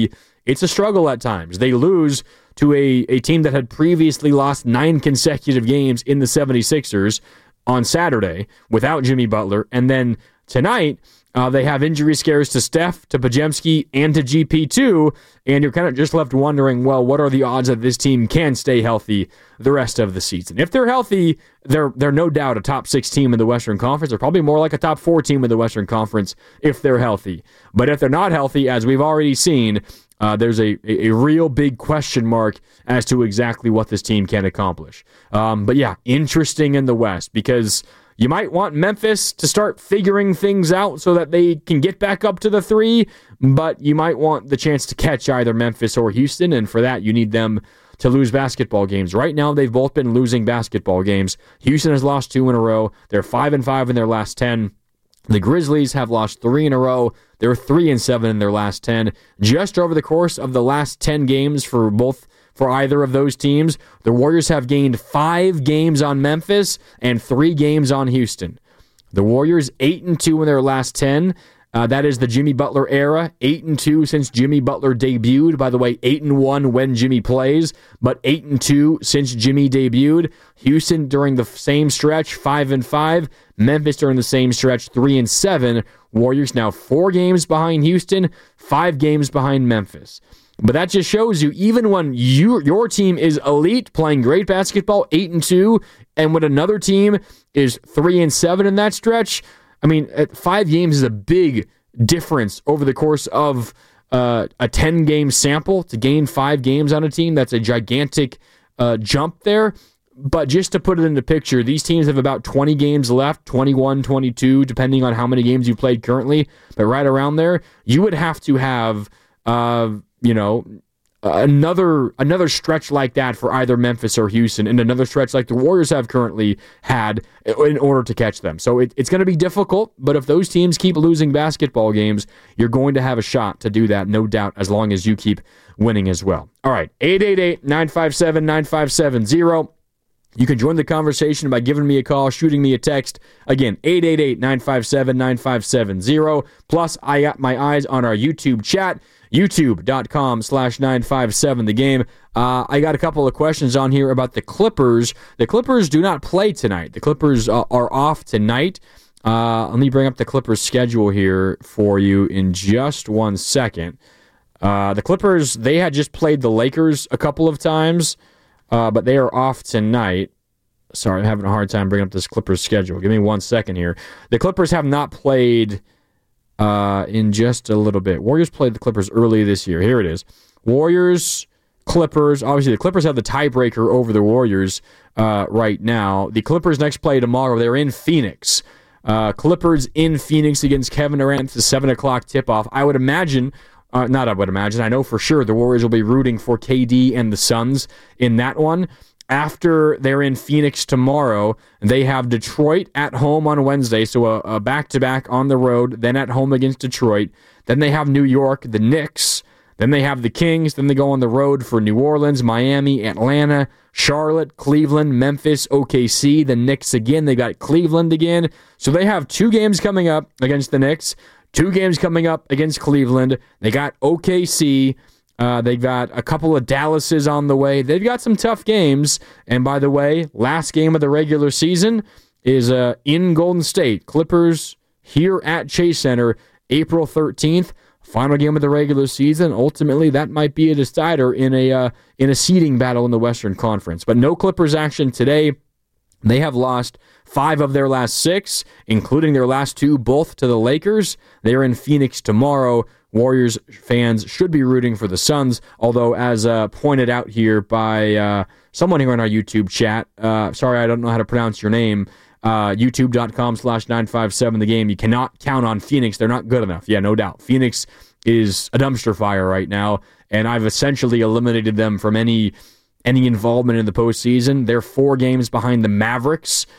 it's a struggle at times. They lose to a, a team that had previously lost nine consecutive games in the seventy-sixers on Saturday without Jimmy Butler. And then tonight, uh, they have injury scares to Steph, to Podziemski, and to G P two, and you're kind of just left wondering, well, what are the odds that this team can stay healthy the rest of the season? If they're healthy, they're they're no doubt a top six team in the Western Conference. They're probably more like a top four team in the Western Conference if they're healthy. But if they're not healthy, as we've already seen, uh, there's a, a, a real big question mark as to exactly what this team can accomplish. Um, but yeah, interesting in the West, because you might want Memphis to start figuring things out so that they can get back up to the three, but you might want the chance to catch either Memphis or Houston, and for that, you need them to lose basketball games. Right now, they've both been losing basketball games. Houston has lost two in a row. They're five and five in their last ten. The Grizzlies have lost three in a row. They're three and seven in their last ten. Just over the course of the last ten games for both For either of those teams, the Warriors have gained five games on Memphis and three games on Houston. The Warriors eight and two in their last ten. Uh, that is the Jimmy Butler era. Eight and two since Jimmy Butler debuted. By the way, eight and one when Jimmy plays, but eight and two since Jimmy debuted. Houston during the same stretch, five and five. Memphis during the same stretch, three and seven. Warriors now four games behind Houston, five games behind Memphis. But that just shows you, even when you, your team is elite, playing great basketball, eight and two, and when another team is three and seven in that stretch, I mean, at five games is a big difference over the course of uh, a ten-game sample. To gain five games on a team, that's a gigantic uh, jump there. But just to put it in the picture, these teams have about twenty games left, twenty-one, twenty-two, depending on how many games you played currently. But right around there, you would have to have Uh, you know, another another stretch like that for either Memphis or Houston, and another stretch like the Warriors have currently had in order to catch them. So it, it's going to be difficult, but if those teams keep losing basketball games, you're going to have a shot to do that, no doubt, as long as you keep winning as well. All right, eight eight eight, nine five seven, nine five seven zero. You can join the conversation by giving me a call, shooting me a text. Again, eight eight eight, nine five seven, nine five seven zero. Plus, I got my eyes on our YouTube chat, youtube.com slash 957 the game. Uh, I got a couple of questions on here about the Clippers. The Clippers do not play tonight. The Clippers uh, are off tonight. Uh, let me bring up the Clippers schedule here for you in just one second. Uh, the Clippers, they had just played the Lakers a couple of times. Uh, but they are off tonight. Sorry, I'm having a hard time bringing up this Clippers schedule. Give me one second here. The Clippers have not played uh, in just a little bit. Warriors played the Clippers early this year. Here it is. Warriors, Clippers. Obviously, the Clippers have the tiebreaker over the Warriors uh, right now. The Clippers next play tomorrow. They're in Phoenix. Uh, Clippers in Phoenix against Kevin Durant. It's a seven o'clock tip-off. I would imagine... Uh, not I would imagine. I know for sure the Warriors will be rooting for K D and the Suns in that one. After they're in Phoenix tomorrow, they have Detroit at home on Wednesday, so a, a back-to-back on the road, then at home against Detroit. Then they have New York, the Knicks. Then they have the Kings. Then they go on the road for New Orleans, Miami, Atlanta, Charlotte, Cleveland, Memphis, O K C. The Knicks again. They got Cleveland again. So they have two games coming up against the Knicks. Two games coming up against Cleveland. They got O K C. Uh, they got a couple of Dallases on the way. They've got some tough games. And by the way, last game of the regular season is uh, in Golden State. Clippers here at Chase Center, April thirteenth. Final game of the regular season. Ultimately, that might be a decider in a uh, in a seeding battle in the Western Conference. But no Clippers action today. They have lost five of their last six, including their last two, both to the Lakers. They're in Phoenix tomorrow. Warriors fans should be rooting for the Suns, although as uh, pointed out here by uh, someone here in our YouTube chat, uh, sorry, I don't know how to pronounce your name, uh, youtube.com slash 957 the game. You cannot count on Phoenix. They're not good enough. Yeah, no doubt. Phoenix is a dumpster fire right now, and I've essentially eliminated them from any... any involvement in the postseason. They're four games behind the Mavericks,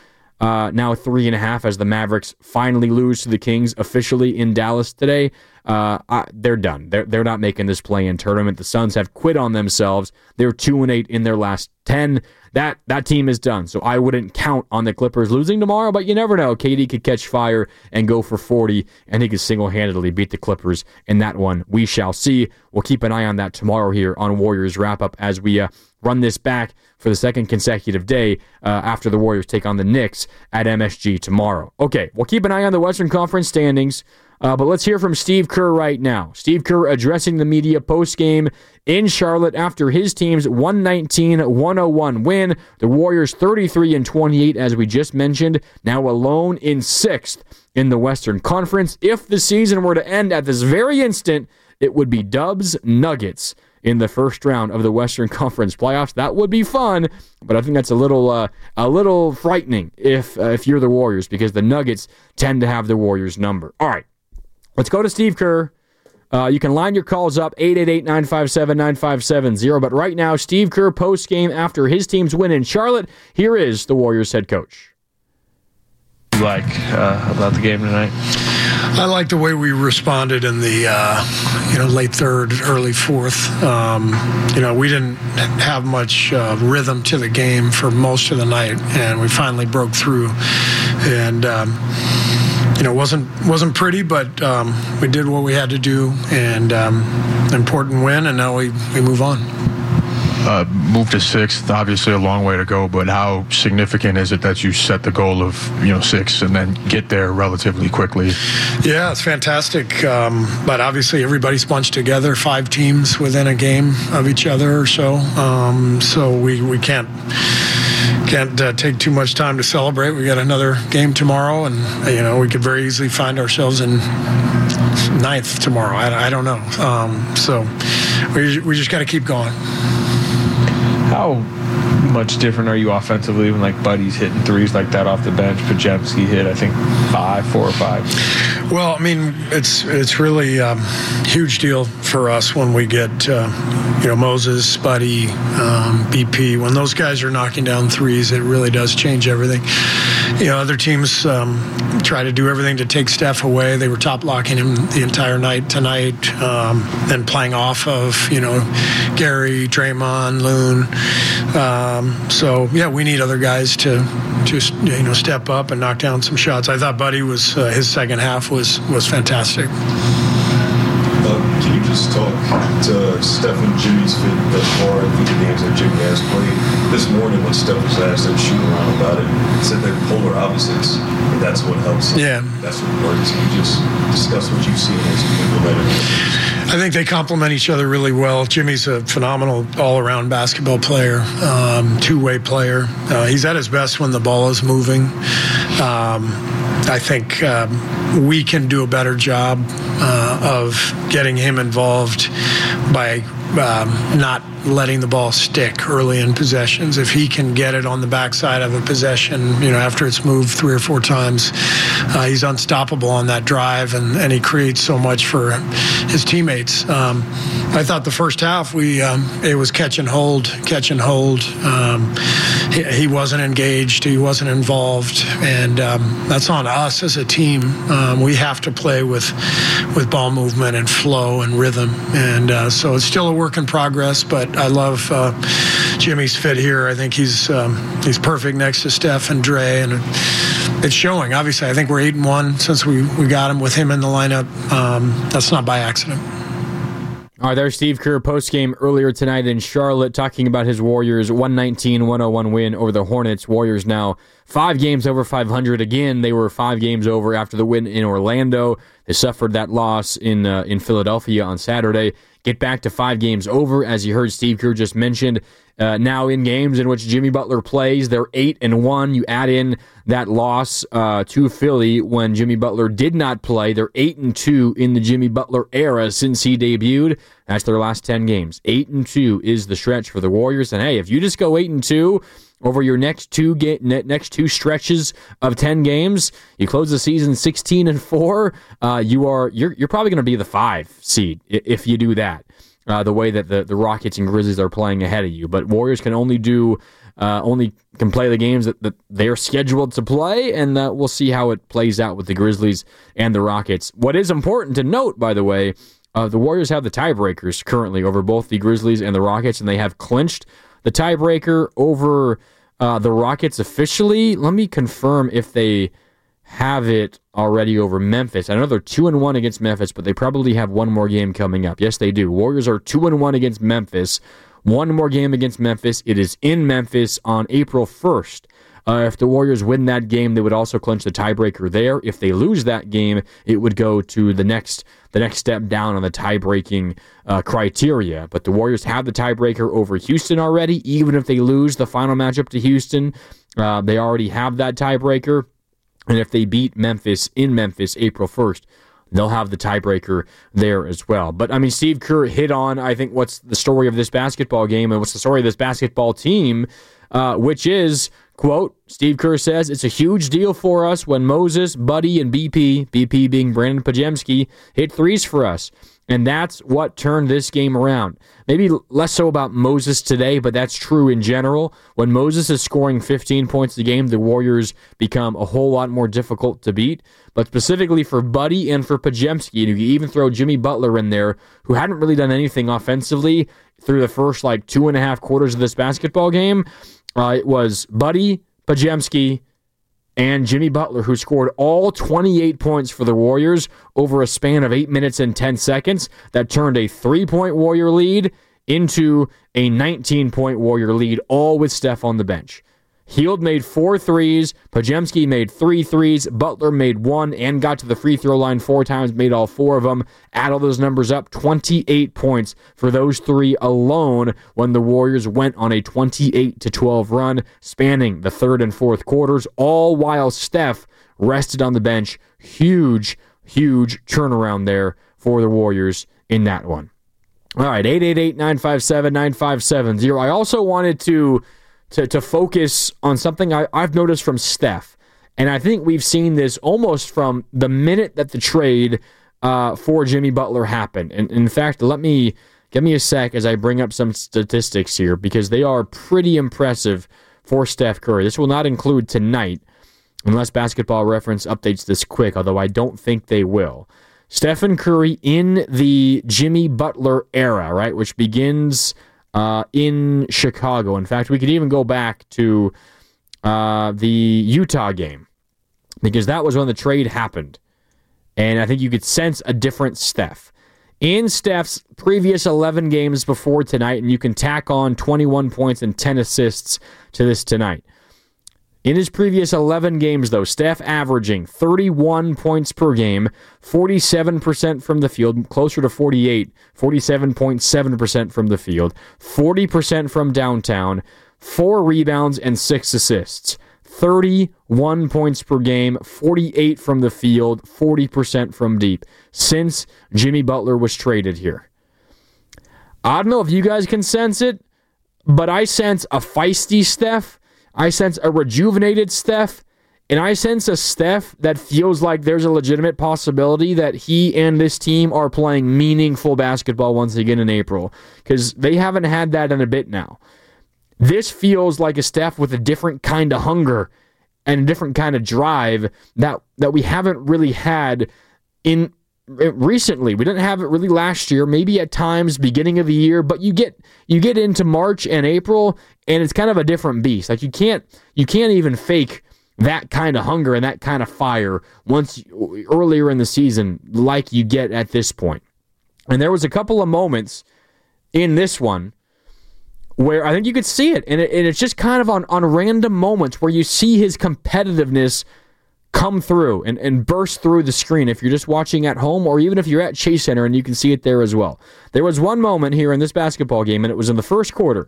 Uh, now three and a half as the Mavericks finally lose to the Kings officially in Dallas today. Uh, I, they're done. They're they're not making this play-in tournament. The Suns have quit on themselves. They're two and eight in their last ten. That that team is done. So I wouldn't count on the Clippers losing tomorrow, but you never know. K D could catch fire and go for forty, and he could single-handedly beat the Clippers in that one. We shall see. We'll keep an eye on that tomorrow here on Warriors Wrap-Up as we uh, run this back for the second consecutive day uh, after the Warriors take on the Knicks at M S G tomorrow. Okay, we'll keep an eye on the Western Conference standings. Uh, but let's hear from Steve Kerr right now. Steve Kerr addressing the media post-game in Charlotte after his team's one nineteen to one oh one win. The Warriors thirty-three and twenty-eight, as we just mentioned, now alone in sixth in the Western Conference. If the season were to end at this very instant, it would be Dubs Nuggets in the first round of the Western Conference playoffs. That would be fun, but I think that's a little uh, a little frightening if uh, if you're the Warriors, because the Nuggets tend to have the Warriors' number. All right. Let's go to Steve Kerr. Uh, you can line your calls up, eight eight eight, nine five seven, nine five seven zero. But right now, Steve Kerr post-game after his team's win in Charlotte. Here is the Warriors head coach. What do you like uh, about the game tonight? I like the way we responded in the uh, you know late third, early fourth. Um, you know, we didn't have much uh, rhythm to the game for most of the night, and we finally broke through. And um, you know, wasn't wasn't pretty, but um, we did what we had to do, and um, important win, and now we, we move on. Uh, move to sixth, obviously a long way to go, but how significant is it that you set the goal of, you know, six and then get there relatively quickly? Yeah, it's fantastic. Um, but obviously everybody's bunched together, five teams within a game of each other or so. Um, so we, we can't can't uh, take too much time to celebrate. We got another game tomorrow, and, you know, we could very easily find ourselves in ninth tomorrow. I, I don't know. Um, so we, we just got to keep going. How much different are you offensively when, like, Buddy's hitting threes like that off the bench? Podziemski hit, I think, five, four or five. Well, I mean, it's it's really a um, huge deal for us when we get, uh, you know, Moses, Buddy, um, B P. When those guys are knocking down threes, it really does change everything. You know, other teams um, try to do everything to take Steph away. They were top locking him the entire night tonight, um, then playing off of, you know, Gary, Draymond, Loon. Um, so, yeah, we need other guys to just, you know, step up and knock down some shots. I thought Buddy was, uh, his second half was, was fantastic. Uh, can you just talk to Steph and Jimmy's fit thus far in the games that Jimmy has played? This morning when Steph was asked and shooting around about it, he said they're polar opposites, and that's what helps. Yeah. That's what works. Can you just discuss what you've seen as you implement it? I think they complement each other really well. Jimmy's a phenomenal all-around basketball player, um, two-way player. Uh, he's at his best when the ball is moving. Um, I think um, we can do a better job uh, of getting him involved by um, not letting the ball stick early in possessions. If he can get it on the backside of a possession, you know, after it's moved three or four times, uh, he's unstoppable on that drive, and, and he creates so much for his teammates. Um, I thought the first half we um, it was catch and hold, catch and hold. Um, he, he wasn't engaged, he wasn't involved, and um, that's on us as a team. Um, we have to play with with ball movement and flow and rhythm, and uh, so it's still a work in progress, but I love uh, Jimmy's fit here. I think he's um, he's perfect next to Steph and Dre, and it's showing. Obviously, I think we're eight and one since we, we got him with him in the lineup. Um, that's not by accident. All right, there's Steve Kerr post-game earlier tonight in Charlotte talking about his Warriors' one nineteen to one oh one win over the Hornets. Warriors now five games over five hundred. Again, they were five games over after the win in Orlando. They suffered that loss in uh, in Philadelphia on Saturday. Get back to five games over, as you heard Steve Kerr just mentioned. Uh, now in games in which Jimmy Butler plays, they're eight and one. You add in that loss uh, to Philly when Jimmy Butler did not play. They're eight and two in the Jimmy Butler era since he debuted. That's their last ten games. Eight and two is the stretch for the Warriors. And hey, if you just go eight and two over your next two ga- next two stretches of ten games, you close the season sixteen and four. Uh, you are you're you're probably going to be the five seed if you do that. uh, the way that the, the Rockets and Grizzlies are playing ahead of you. But Warriors can only do uh, only can play the games that, that they're scheduled to play, and uh, we'll see how it plays out with the Grizzlies and the Rockets. What is important to note, by the way, uh, the Warriors have the tiebreakers currently over both the Grizzlies and the Rockets, and they have clinched the tiebreaker over uh, the Rockets officially. Let me confirm if they have it already over Memphis. I know they're two and one against Memphis, but they probably have one more game coming up. Yes, they do. Warriors are two and one against Memphis. One more game against Memphis. It is in Memphis on April first. Uh, if the Warriors win that game, they would also clinch the tiebreaker there. If they lose that game, it would go to the next the next step down on the tie-breaking uh, criteria. But the Warriors have the tiebreaker over Houston already. Even if they lose the final matchup to Houston, uh, they already have that tiebreaker. And if they beat Memphis in Memphis April first, they'll have the tiebreaker there as well. But, I mean, Steve Kerr hit on, I think, what's the story of this basketball game and what's the story of this basketball team, uh, which is, quote, Steve Kerr says, it's a huge deal for us when Moses, Buddy, and B P, B P being Brandon Podziemski, hit threes for us. And that's what turned this game around. Maybe less so about Moses today, but that's true in general. When Moses is scoring fifteen points a game, the Warriors become a whole lot more difficult to beat. But specifically for Buddy and for Podziemski, and you can even throw Jimmy Butler in there, who hadn't really done anything offensively through the first like two and a half quarters of this basketball game. Uh, it was Buddy, Podziemski, and Jimmy Butler, who scored all twenty-eight points for the Warriors over a span of eight minutes and ten seconds. That turned a three-point Warrior lead into a nineteen-point Warrior lead, all with Steph on the bench. Hield made four threes, Podziemski made three threes, Butler made one and got to the free throw line four times, made all four of them. Add all those numbers up, twenty-eight points for those three alone when the Warriors went on a twenty-eight to twelve run, spanning the third and fourth quarters, all while Steph rested on the bench. Huge, huge turnaround there for the Warriors in that one. All right, eight eight eight, nine five seven, nine five seven zero. I also wanted to To, to focus on something I, I've noticed from Steph. And I think we've seen this almost from the minute that the trade uh, for Jimmy Butler happened. And in fact, let me give me a sec as I bring up some statistics here, because they are pretty impressive for Steph Curry. This will not include tonight, unless Basketball Reference updates this quick, although I don't think they will. Stephen Curry in the Jimmy Butler era, right, which begins Uh, in Chicago. In fact, we could even go back to uh, the Utah game, because that was when the trade happened. And I think you could sense a different Steph. In Steph's previous eleven games before tonight, and you can tack on twenty-one points and ten assists to this tonight. In his previous eleven games, though, Steph averaging thirty-one points per game, forty-seven percent from the field, closer to forty-eight, forty-seven point seven percent from the field, forty percent from downtown, four rebounds and six assists, thirty-one points per game, forty-eight from the field, forty percent from deep, since Jimmy Butler was traded here. I don't know if you guys can sense it, but I sense a feisty Steph. I sense a rejuvenated Steph, and I sense a Steph that feels like there's a legitimate possibility that he and this team are playing meaningful basketball once again in April, because they haven't had that in a bit now. This feels like a Steph with a different kind of hunger and a different kind of drive that, that we haven't really had in recently. We didn't have it really last year, maybe at times beginning of the year, but you get you get into March and April and it's kind of a different beast. Like you can't you can't even fake that kind of hunger and that kind of fire once earlier in the season like you get at this point. And there was a couple of moments in this one where I think you could see it, and, it, and it's just kind of on, on random moments where you see his competitiveness come through and, and burst through the screen if you're just watching at home, or even if you're at Chase Center and you can see it there as well. There was one moment here in this basketball game, and it was in the first quarter.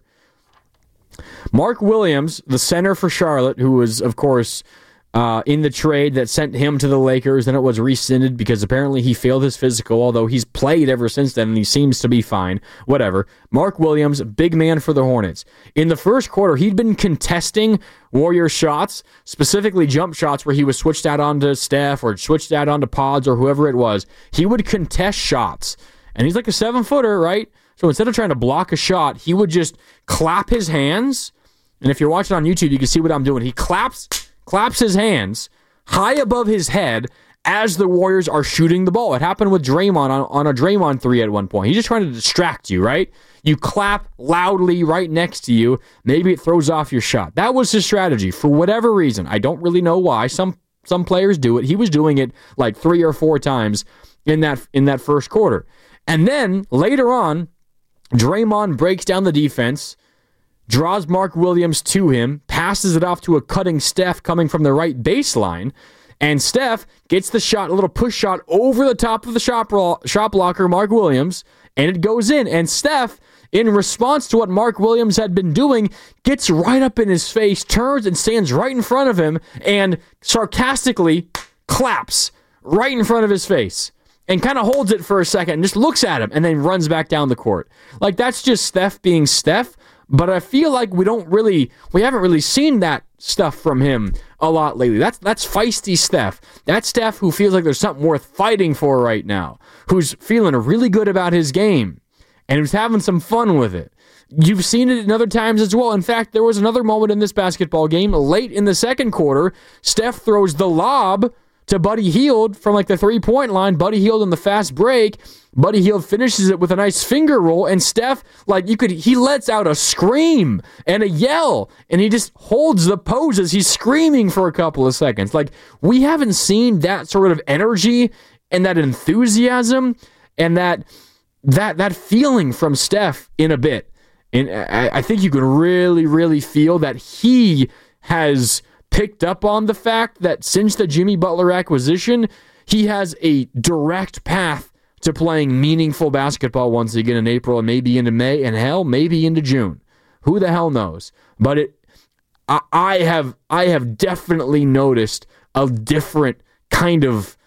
Mark Williams, the center for Charlotte, who was, of course, uh, in the trade that sent him to the Lakers, then it was rescinded because apparently he failed his physical, although he's played ever since then and he seems to be fine. Whatever. Mark Williams, big man for the Hornets. In the first quarter, he'd been contesting Warrior shots, specifically jump shots where he was switched out onto Steph or switched out onto Pods or whoever it was. He would contest shots. And he's like a seven-footer, right? So So instead of trying to block a shot, he would just clap his hands. And if you're watching on YouTube, you can see what I'm doing. He claps, claps his hands high above his head as the Warriors are shooting the ball. It happened with Draymond on, on a Draymond three at one point. He's just trying to distract you, right? You clap loudly right next to you. Maybe it throws off your shot. That was his strategy for whatever reason. I don't really know why. Some some players do it. He was doing it like three or four times in that in that first quarter. And then later on, Draymond breaks down the defense, draws Mark Williams to him, passes it off to a cutting Steph coming from the right baseline, and Steph gets the shot, a little push shot over the top of the shot, bro- shot blocker, Mark Williams, and it goes in. And Steph, in response to what Mark Williams had been doing, gets right up in his face, turns and stands right in front of him, and sarcastically claps right in front of his face. And kind of holds it for a second and just looks at him and then runs back down the court. Like, that's just Steph being Steph. But I feel like we don't really, we haven't really seen that stuff from him a lot lately. That's that's feisty Steph. That's Steph who feels like there's something worth fighting for right now, who's feeling really good about his game, and who's having some fun with it. You've seen it in other times as well. In fact, there was another moment in this basketball game, late in the second quarter, Steph throws the lob to Buddy Hield from like the three-point line. Buddy Hield on the fast break. Buddy Hield finishes it with a nice finger roll, and Steph, like you could, he lets out a scream and a yell, and he just holds the pose as he's screaming for a couple of seconds. Like, we haven't seen that sort of energy and that enthusiasm and that that that feeling from Steph in a bit. And I, I think you can really, really feel that he has picked up on the fact that since the Jimmy Butler acquisition, he has a direct path to playing meaningful basketball once again in April and maybe into May and hell, maybe into June. Who the hell knows? But it, I, I have, I have definitely noticed a different kind of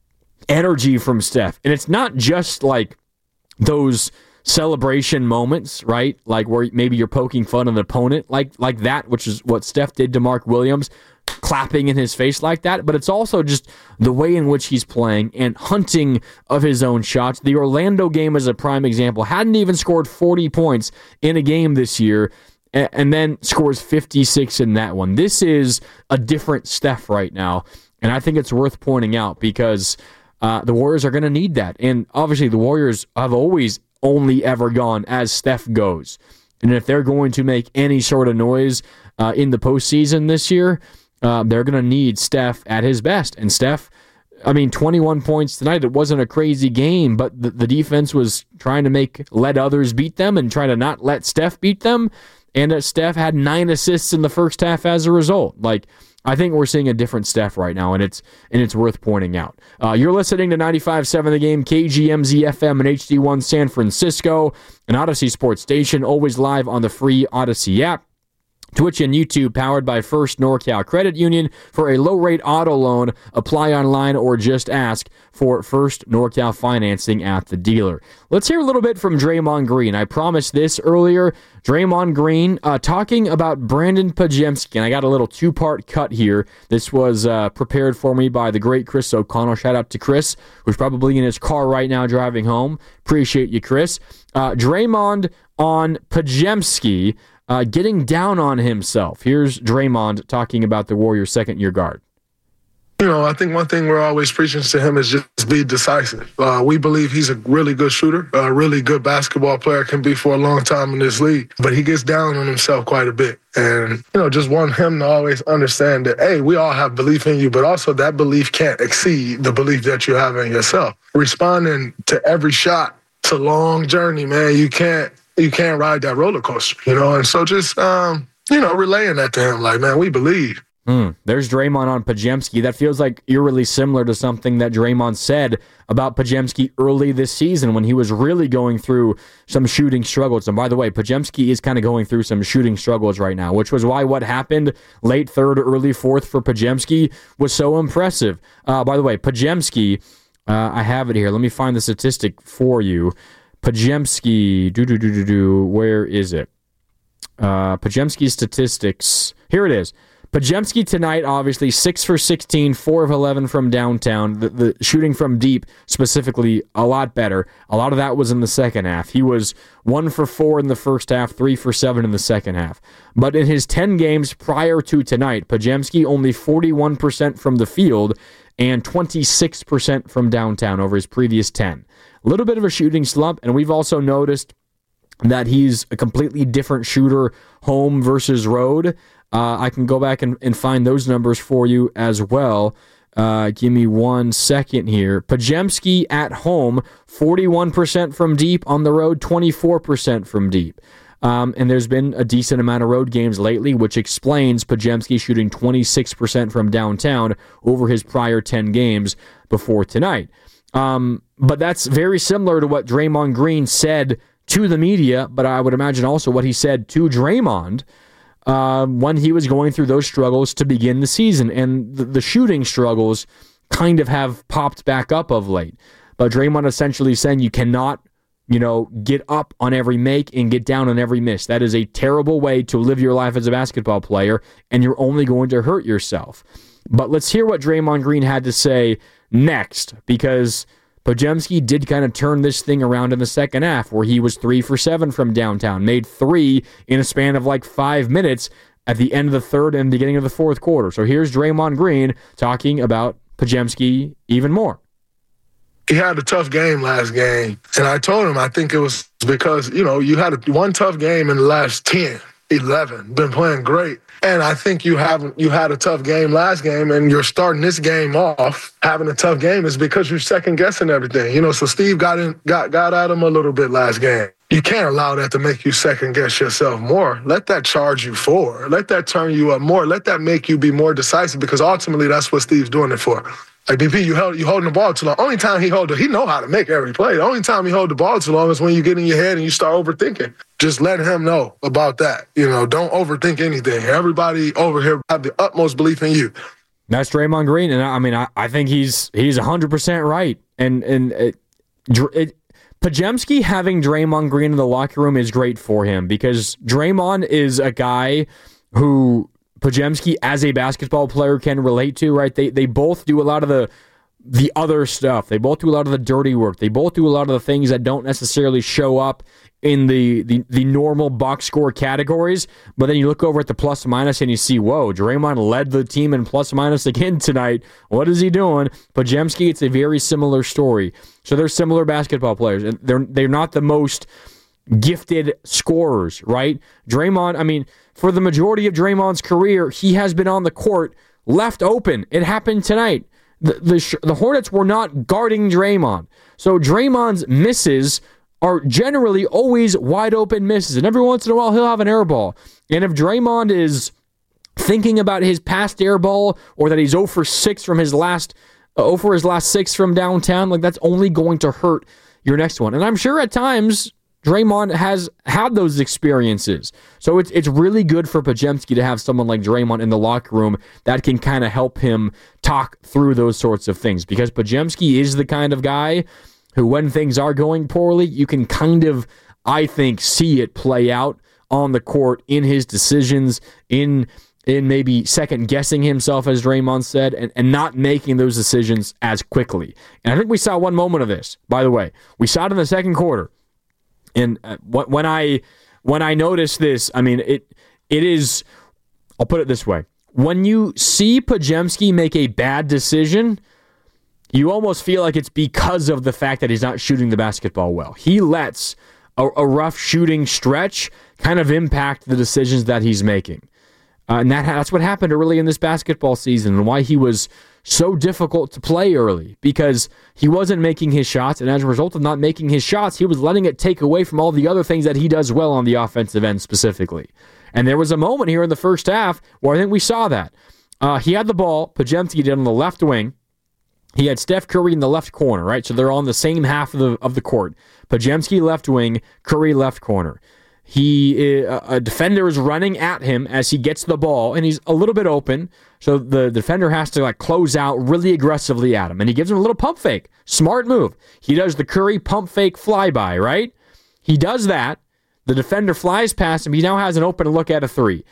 energy from Steph, and it's not just like those celebration moments, right? Like where maybe you're poking fun at an opponent, like like that, which is what Steph did to Mark Williams, clapping in his face like that. But it's also just the way in which he's playing and hunting of his own shots. The Orlando game is a prime example. Hadn't even scored forty points in a game this year, and then scores fifty-six in that one. This is a different Steph right now, and I think it's worth pointing out because uh, the Warriors are going to need that. And obviously the Warriors have always only ever gone as Steph goes. And if they're going to make any sort of noise uh, in the postseason this year, uh, they're going to need Steph at his best. And Steph, I mean, twenty-one points tonight. It wasn't a crazy game, but the, the defense was trying to make let others beat them and try to not let Steph beat them. And uh, Steph had nine assists in the first half as a result. Like, I think we're seeing a different Steph right now, and it's and it's worth pointing out. Uh, you're listening to ninety-five point seven The Game, K G M Z F M and H D one San Francisco, an Odyssey sports station, always live on the free Odyssey app. Twitch and YouTube powered by First NorCal Credit Union. For a low-rate auto loan, apply online or just ask for First NorCal financing at the dealer. Let's hear a little bit from Draymond Green. I promised this earlier. Draymond Green uh, talking about Brandon Podziemski, and I got a little two-part cut here. This was uh, prepared for me by the great Chris O'Connell. Shout out to Chris, who's probably in his car right now driving home. Appreciate you, Chris. Uh, Draymond on Podziemski. Uh, getting down on himself. Here's Draymond talking about the Warriors' second-year guard. You know, I think one thing we're always preaching to him is just be decisive. Uh, we believe he's a really good shooter, a really good basketball player, can be for a long time in this league, but he gets down on himself quite a bit. And, you know, just want him to always understand that, hey, we all have belief in you, but also that belief can't exceed the belief that you have in yourself. Responding to every shot, it's a long journey, man. You can't, You can't ride that roller coaster, you know? And so just, um, you know, relaying that to him, like, man, we believe. Mm, there's Draymond on Podziemski. That feels like eerily similar to something that Draymond said about Podziemski early this season when he was really going through some shooting struggles. And by the way, Podziemski is kind of going through some shooting struggles right now, which was why what happened late third, early fourth for Podziemski was so impressive. Uh, by the way, Podziemski, uh, I have it here. Let me find the statistic for you. Podziemski, do do do do do. Where is it? Uh, Podziemski's statistics. Here it is. Podziemski tonight, obviously, six for sixteen, four of eleven from downtown. The, the shooting from deep, specifically, a lot better. A lot of that was in the second half. He was one for four in the first half, three for seven in the second half. But in his ten games prior to tonight, Podziemski only forty-one percent from the field and twenty-six percent from downtown over his previous ten. A little bit of a shooting slump, and we've also noticed that he's a completely different shooter home versus road. Uh, I can go back and, and find those numbers for you as well. Uh, give me one second here. Podziemski at home, forty-one percent from deep. On the road, twenty-four percent from deep. Um, and there's been a decent amount of road games lately, which explains Podziemski shooting twenty-six percent from downtown over his prior ten games before tonight. Um, but that's very similar to what Draymond Green said to the media, but I would imagine also what he said to Draymond Uh, when he was going through those struggles to begin the season. And the, the shooting struggles kind of have popped back up of late. But Draymond essentially saying you cannot, you know, get up on every make and get down on every miss. That is a terrible way to live your life as a basketball player, and you're only going to hurt yourself. But let's hear what Draymond Green had to say next, because Podziemski did kind of turn this thing around in the second half, where he was three for seven from downtown, made three in a span of like five minutes at the end of the third and beginning of the fourth quarter. So here's Draymond Green talking about Podziemski even more. He had a tough game last game, and I told him I think it was because, you know, you had a, one tough game in the last ten, eleven, been playing great. And I think you have you had a tough game last game, and you're starting this game off having a tough game is because you're second guessing everything. You know, so Steve got in, got got at him a little bit last game. You can't allow that to make you second guess yourself more. Let that charge you forward. Let that turn you up more. Let that make you be more decisive, because ultimately that's what Steve's doing it for. Like, B P, you held you holding the ball too long. Only time he hold it, he know how to make every play. The only time he hold the ball too long is when you get in your head and you start overthinking. Just let him know about that. You know, don't overthink anything. Everybody over here have the utmost belief in you. That's Draymond Green, and I mean, I, I think he's he's one hundred percent right. And and it, it, Podziemski having Draymond Green in the locker room is great for him, because Draymond is a guy who Podziemski as a basketball player can relate to, right? They they both do a lot of the the other stuff. They both do a lot of the dirty work. They both do a lot of the things that don't necessarily show up in the, the, the normal box score categories. But then you look over at the plus minus and you see, whoa, Draymond led the team in plus minus again tonight. What is he doing? Podziemski, it's a very similar story. So they're similar basketball players, and they're they're not the most gifted scorers, right? Draymond, I mean, for the majority of Draymond's career, he has been on the court left open. It happened tonight. The, the, the Hornets were not guarding Draymond. So Draymond's misses are generally always wide open misses. And every once in a while, he'll have an air ball. And if Draymond is thinking about his past air ball, or that he's zero for six from his last, uh, zero for his last six from downtown, like, that's only going to hurt your next one. And I'm sure at times Draymond has had those experiences. So it's it's really good for Podziemski to have someone like Draymond in the locker room that can kind of help him talk through those sorts of things. Because Podziemski is the kind of guy who, when things are going poorly, you can kind of, I think, see it play out on the court in his decisions, in in maybe second-guessing himself, as Draymond said, and, and not making those decisions as quickly. And I think we saw one moment of this, by the way. We saw it in the second quarter. And uh, when I when I notice this, I mean, it it is, I'll put it this way. When you see Podziemski make a bad decision, you almost feel like it's because of the fact that he's not shooting the basketball well. He lets a, a rough shooting stretch kind of impact the decisions that he's making. Uh, and that that's what happened early in this basketball season, and why he was so difficult to play early, because he wasn't making his shots, and as a result of not making his shots, he was letting it take away from all the other things that he does well on the offensive end specifically. And there was a moment here in the first half where I think we saw that. Uh, he had the ball, Podziemski did, on the left wing. He had Steph Curry in the left corner, right? So they're on the same half of the, of the court. Podziemski left wing, Curry left corner. He uh, a defender is running at him as he gets the ball, and he's a little bit open, so the defender has to like close out really aggressively at him, and he gives him a little pump fake. Smart move. He does the Curry pump fake flyby, right? He does that. The defender flies past him. He now has an open look at a three.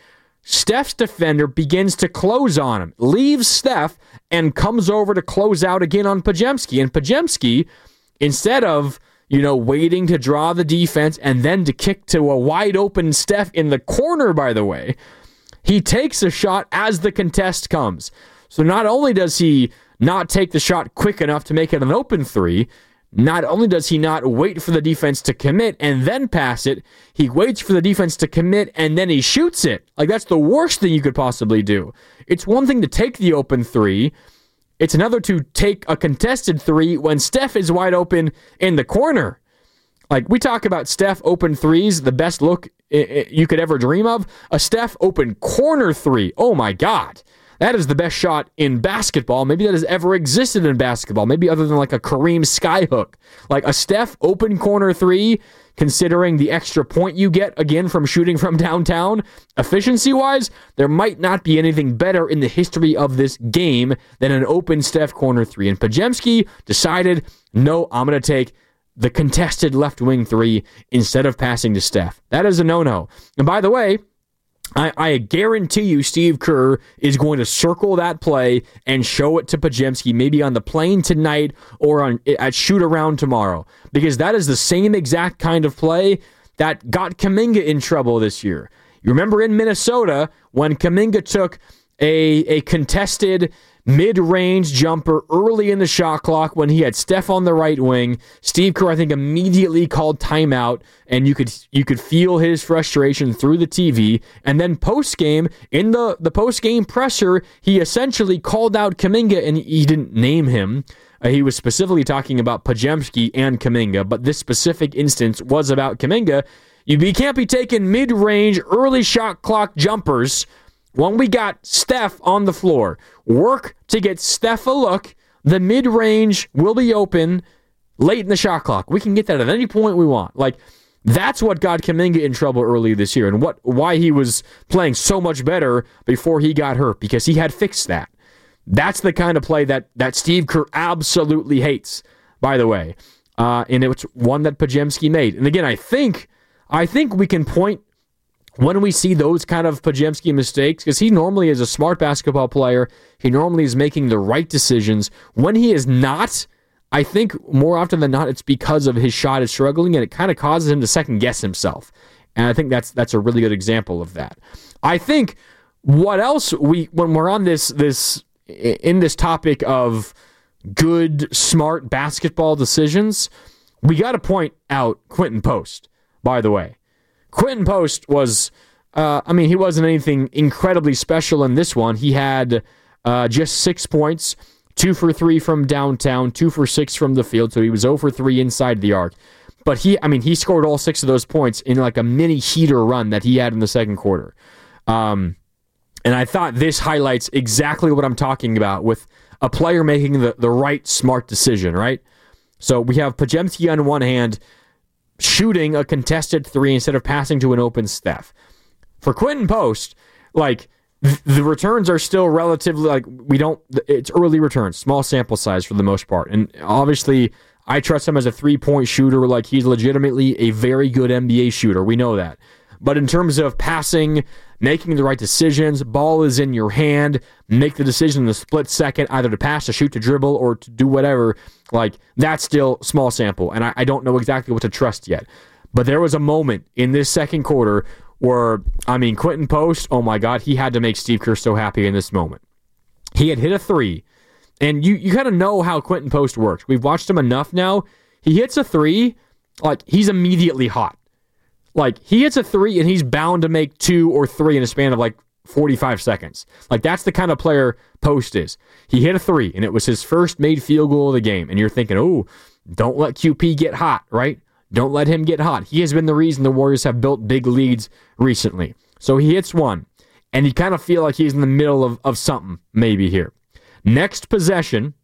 Steph's defender begins to close on him, leaves Steph, and comes over to close out again on Podziemski. And Podziemski, instead of, you know, waiting to draw the defense and then to kick to a wide open Steph in the corner, by the way, he takes a shot as the contest comes. So not only does he not take the shot quick enough to make it an open three, not only does he not wait for the defense to commit and then pass it, he waits for the defense to commit and then he shoots it. Like, that's the worst thing you could possibly do. It's one thing to take the open three. It's another to take a contested three when Steph is wide open in the corner. Like, we talk about Steph open threes, the best look you could ever dream of. A Steph open corner three. Oh my God. That is the best shot in basketball. Maybe that has ever existed in basketball. Maybe other than like a Kareem skyhook. Like a Steph open corner three, considering the extra point you get, again, from shooting from downtown, efficiency-wise, there might not be anything better in the history of this game than an open Steph corner three. And Podziemski decided, no, I'm going to take the contested left wing three instead of passing to Steph. That is a no-no. And by the way, I, I guarantee you Steve Kerr is going to circle that play and show it to Podziemski, maybe on the plane tonight or on at shoot-around tomorrow, because that is the same exact kind of play that got Kuminga in trouble this year. You remember in Minnesota when Kuminga took a, a contested mid-range jumper early in the shot clock when he had Steph on the right wing. Steve Kerr, I think, immediately called timeout, and you could you could feel his frustration through the T V. And then post-game, in the, the post-game presser, he essentially called out Kuminga, and he didn't name him. Uh, he was specifically talking about Podziemski and Kuminga, but this specific instance was about Kuminga. You, you can't be taking mid-range, early shot clock jumpers when we got Steph on the floor. Work to get Steph a look. The mid-range will be open late in the shot clock. We can get that at any point we want. Like, that's what got Kuminga in trouble early this year, and what why he was playing so much better before he got hurt, because he had fixed that. That's the kind of play that, that Steve Kerr absolutely hates, by the way. Uh, and it's one that Podziemski made. And again, I think I think we can point when we see those kind of Podziemski mistakes, because he normally is a smart basketball player, he normally is making the right decisions. When he is not, I think more often than not, it's because of his shot is struggling, and it kind of causes him to second-guess himself. And I think that's that's a really good example of that. I think what else we, when we're on this this in this topic of good, smart basketball decisions, we got to point out Quinten Post, by the way. Quinten Post was, uh, I mean, he wasn't anything incredibly special in this one. He had uh, just six points, two for three from downtown, two for six from the field, so he was zero for three inside the arc. But he, I mean, he scored all six of those points in like a mini heater run that he had in the second quarter. Um, and I thought this highlights exactly what I'm talking about with a player making the, the right, smart decision, right? So we have Podziemski on one hand, shooting a contested three instead of passing to an open Steph. For Quinten Post, like, th- the returns are still relatively, like, we don't, it's early returns, small sample size for the most part. And obviously, I trust him as a three-point shooter. Like, he's legitimately a very good N B A shooter. We know that. But in terms of passing, making the right decisions, ball is in your hand, make the decision in the split second, either to pass, to shoot, to dribble, or to do whatever, like, that's still small sample, and I, I don't know exactly what to trust yet. But there was a moment in this second quarter where, I mean, Quinten Post, oh my God, he had to make Steve Kerr so happy in this moment. He had hit a three, and you, you kind of know how Quinten Post works. We've watched him enough now. He hits a three, like, he's immediately hot. Like, he hits a three, and he's bound to make two or three in a span of, like, forty-five seconds. Like, that's the kind of player Post is. He hit a three, and it was his first made field goal of the game. And you're thinking, oh, don't let Q P get hot, right? Don't let him get hot. He has been the reason the Warriors have built big leads recently. So he hits one, and you kind of feel like he's in the middle of, of something maybe here. Next possession,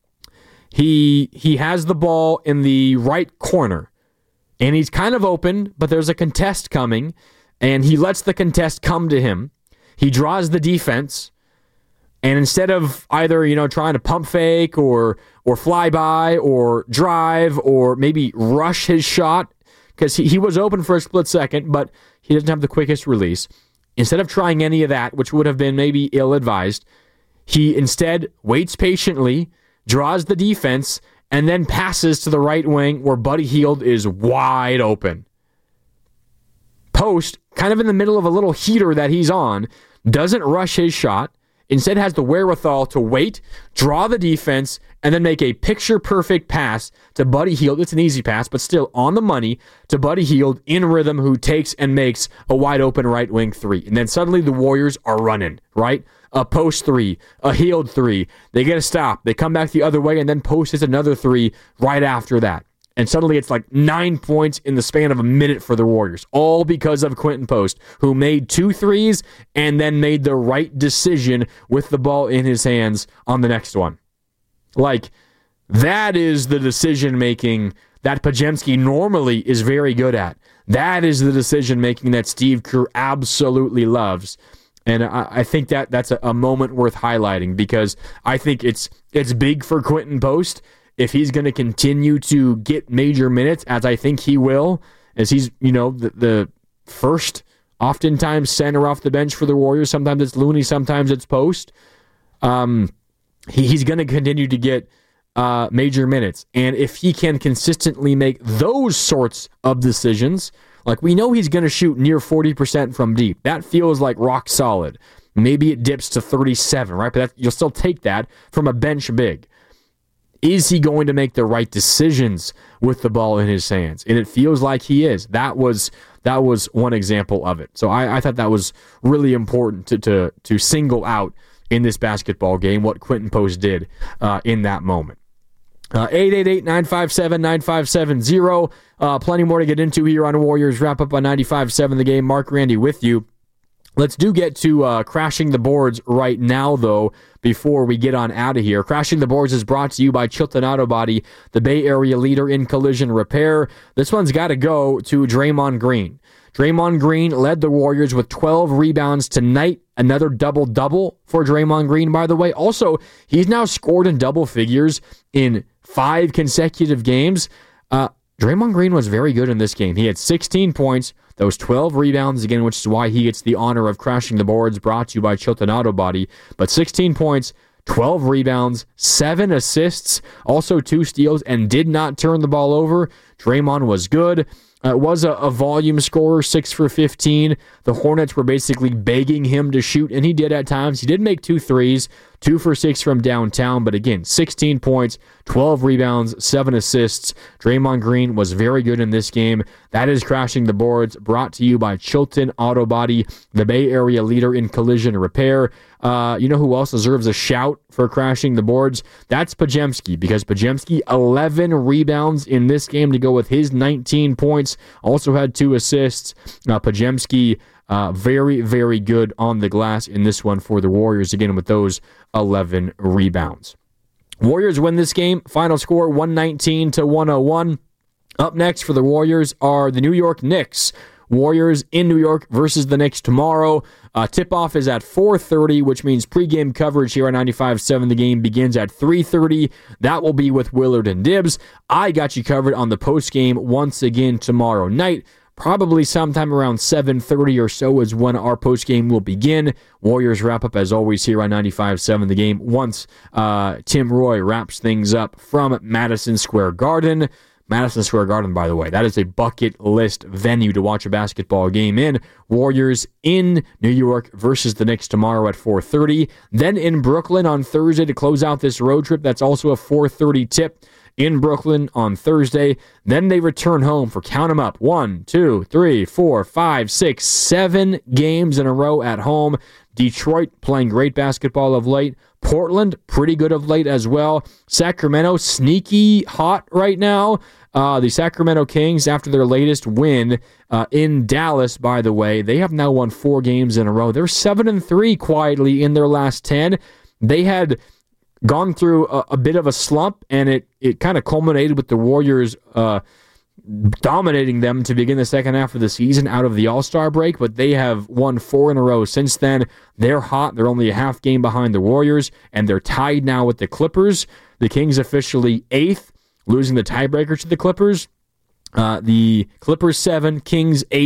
he he has the ball in the right corner. And he's kind of open, but there's a contest coming, and he lets the contest come to him. He draws the defense, and instead of either, you know, trying to pump fake or or fly by or drive or maybe rush his shot, because he, he was open for a split second, but he doesn't have the quickest release. instead of trying any of that, which would have been maybe ill-advised, he instead waits patiently, draws the defense, and then passes to the right wing where Buddy Hield is wide open. Post, kind of in the middle of a little heater that he's on, doesn't rush his shot, instead has the wherewithal to wait, draw the defense, and then make a picture-perfect pass to Buddy Hield. It's an easy pass, but still on the money to Buddy Hield in rhythm, who takes and makes a wide-open right wing three. And then suddenly the Warriors are running, right? A post three, a Hield three. They get a stop. They come back the other way, and then Post hits another three right after that. And suddenly it's like nine points in the span of a minute for the Warriors, all because of Quinton Post, who made two threes and then made the right decision with the ball in his hands on the next one. Like, that is the decision-making that Podziemski normally is very good at. That is the decision-making that Steve Kerr absolutely loves. And I, I think that that's a, a moment worth highlighting, because I think it's it's big for Quinton Post if he's going to continue to get major minutes, as I think he will, as he's, you know, the, the first, oftentimes, center off the bench for the Warriors. Sometimes it's Looney, sometimes it's Post. Um, he, he's going to continue to get uh, major minutes. And if he can consistently make those sorts of decisions, like we know he's going to shoot near forty percent from deep. That feels like rock solid. Maybe it dips to thirty-seven, right? But that, you'll still take that from a bench big. Is he going to make the right decisions with the ball in his hands? And it feels like he is. That was that was one example of it. So I, I thought that was really important to, to, to single out in this basketball game, what Quinton Post did uh, in that moment. Uh, eight eight eight, nine five seven, nine five seven zero. Uh, plenty more to get into here on Warriors Wrap Up on ninety-five seven The Game. Mark Randy with you. Let's do get to uh, Crashing the Boards right now, though, before we get on out of here. Crashing the Boards is brought to you by Chilton Auto Body, the Bay Area leader in collision repair. This one's got to go to Draymond Green. Draymond Green led the Warriors with twelve rebounds tonight. Another double-double for Draymond Green, by the way. Also, he's now scored in double figures in five consecutive games. Uh, Draymond Green was very good in this game. He had sixteen points, those twelve rebounds, again, which is why he gets the honor of Crashing the Boards, brought to you by Chilton Auto Body. But sixteen points, twelve rebounds, seven assists, also two steals, and did not turn the ball over. Draymond was good. Uh, was a, a volume scorer, six for fifteen. The Hornets were basically begging him to shoot, and he did at times. He did make two threes, two for six from downtown, but again, sixteen points, twelve rebounds, seven assists. Draymond Green was very good in this game. That is Crashing the Boards, brought to you by Chilton Auto Body, the Bay Area leader in collision repair. Uh, you know who else deserves a shout for Crashing the Boards? That's Podziemski, because Podziemski, eleven rebounds in this game to go with his nineteen points. Also had two assists. Uh, Podziemski, uh, very, very good on the glass in this one for the Warriors, again with those eleven rebounds. Warriors win this game. Final score, one nineteen to one oh one. Up next for the Warriors are the New York Knicks. Warriors in New York versus the Knicks tomorrow. Uh, tip-off is at four thirty, which means pregame coverage here on ninety-five seven The Game begins at three thirty. That will be with Willard and Dibbs. I got you covered on the postgame once again tomorrow night. Probably sometime around seven thirty or so is when our postgame will begin. Warriors wrap up, as always, here on ninety-five seven The Game once uh, Tim Roy wraps things up from Madison Square Garden. Madison Square Garden, by the way, that is a bucket list venue to watch a basketball game in. Warriors in New York versus the Knicks tomorrow at four thirty. Then in Brooklyn on Thursday to close out this road trip. That's also a four thirty tip in Brooklyn on Thursday. Then they return home for, count them up, one, two, three, four, five, six, seven games in a row at home. Detroit playing great basketball of late. Portland, pretty good of late as well. Sacramento, sneaky hot right now. Uh, the Sacramento Kings, after their latest win uh, in Dallas, by the way, they have now won four games in a row. They're seven and three quietly in their last ten. They had gone through a, a bit of a slump, and it, it kind of culminated with the Warriors uh, dominating them to begin the second half of the season out of the All-Star break, but they have won four in a row since then. They're hot. They're only a half game behind the Warriors, and they're tied now with the Clippers. The Kings officially eighth, losing the tiebreaker to the Clippers. Uh, the Clippers seven, Kings eight,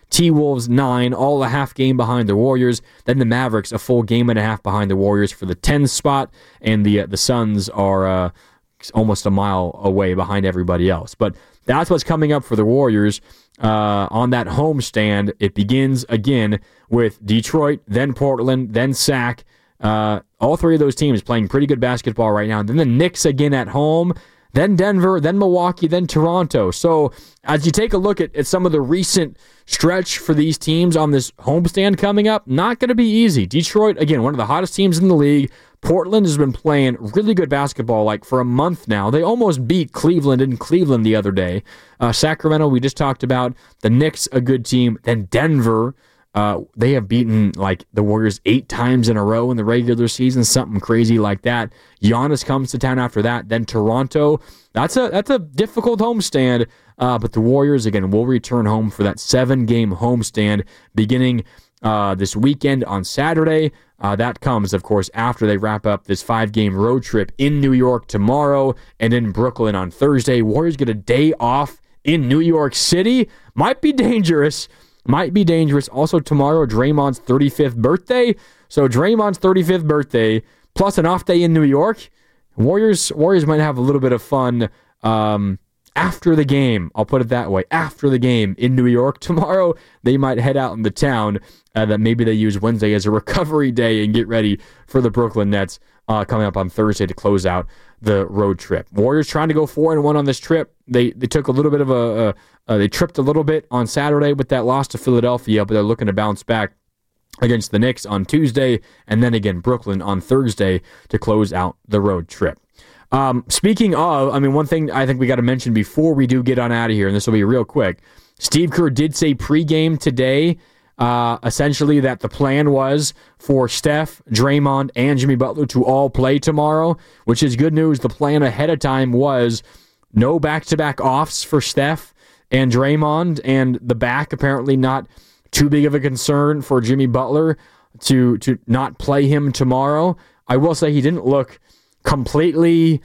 T-Wolves nine, all a half game behind the Warriors. Then the Mavericks a full game and a half behind the Warriors for the tenth spot, and the uh, the Suns are uh, almost a mile away behind everybody else. But that's what's coming up for the Warriors uh, on that homestand. It begins again with Detroit, then Portland, then Sac. Uh, all three of those teams playing pretty good basketball right now. Then the Knicks again at home, then Denver, then Milwaukee, then Toronto. So as you take a look at, at some of the recent stretch for these teams on this homestand coming up, not going to be easy. Detroit, again, one of the hottest teams in the league. Portland has been playing really good basketball like for a month now. They almost beat Cleveland in Cleveland the other day. Uh, Sacramento, we just talked about. The Knicks, a good team. Then Denver, uh, they have beaten like the Warriors eight times in a row in the regular season, something crazy like that. Giannis comes to town after that. Then Toronto. That's a that's a difficult homestand, uh, but the Warriors, again, will return home for that seven-game homestand beginning uh, this weekend on Saturday. Uh, that comes, of course, after they wrap up this five-game road trip in New York tomorrow and in Brooklyn on Thursday. Warriors get a day off in New York City. Might be dangerous. Might be dangerous. Also, tomorrow, Draymond's thirty-fifth birthday. So Draymond's thirty-fifth birthday, plus an off day in New York. Warriors Warriors might have a little bit of fun um, after the game. I'll put it that way. After the game in New York tomorrow, they might head out in the town. Uh, that maybe they use Wednesday as a recovery day and get ready for the Brooklyn Nets uh, coming up on Thursday to close out the road trip. Warriors trying to go four and one on this trip. They they took a little bit of a, a uh, they tripped a little bit on Saturday with that loss to Philadelphia, but they're looking to bounce back against the Knicks on Tuesday, and then again Brooklyn on Thursday to close out the road trip. Um, speaking of, I mean, one thing I think we got to mention before we do get on out of here, and this will be real quick. Steve Kerr did say pregame today. Uh, essentially that the plan was for Steph, Draymond, and Jimmy Butler to all play tomorrow, which is good news. The plan ahead of time was no back-to-back offs for Steph and Draymond, and the back apparently not too big of a concern for Jimmy Butler to, to not play him tomorrow. I will say he didn't look completely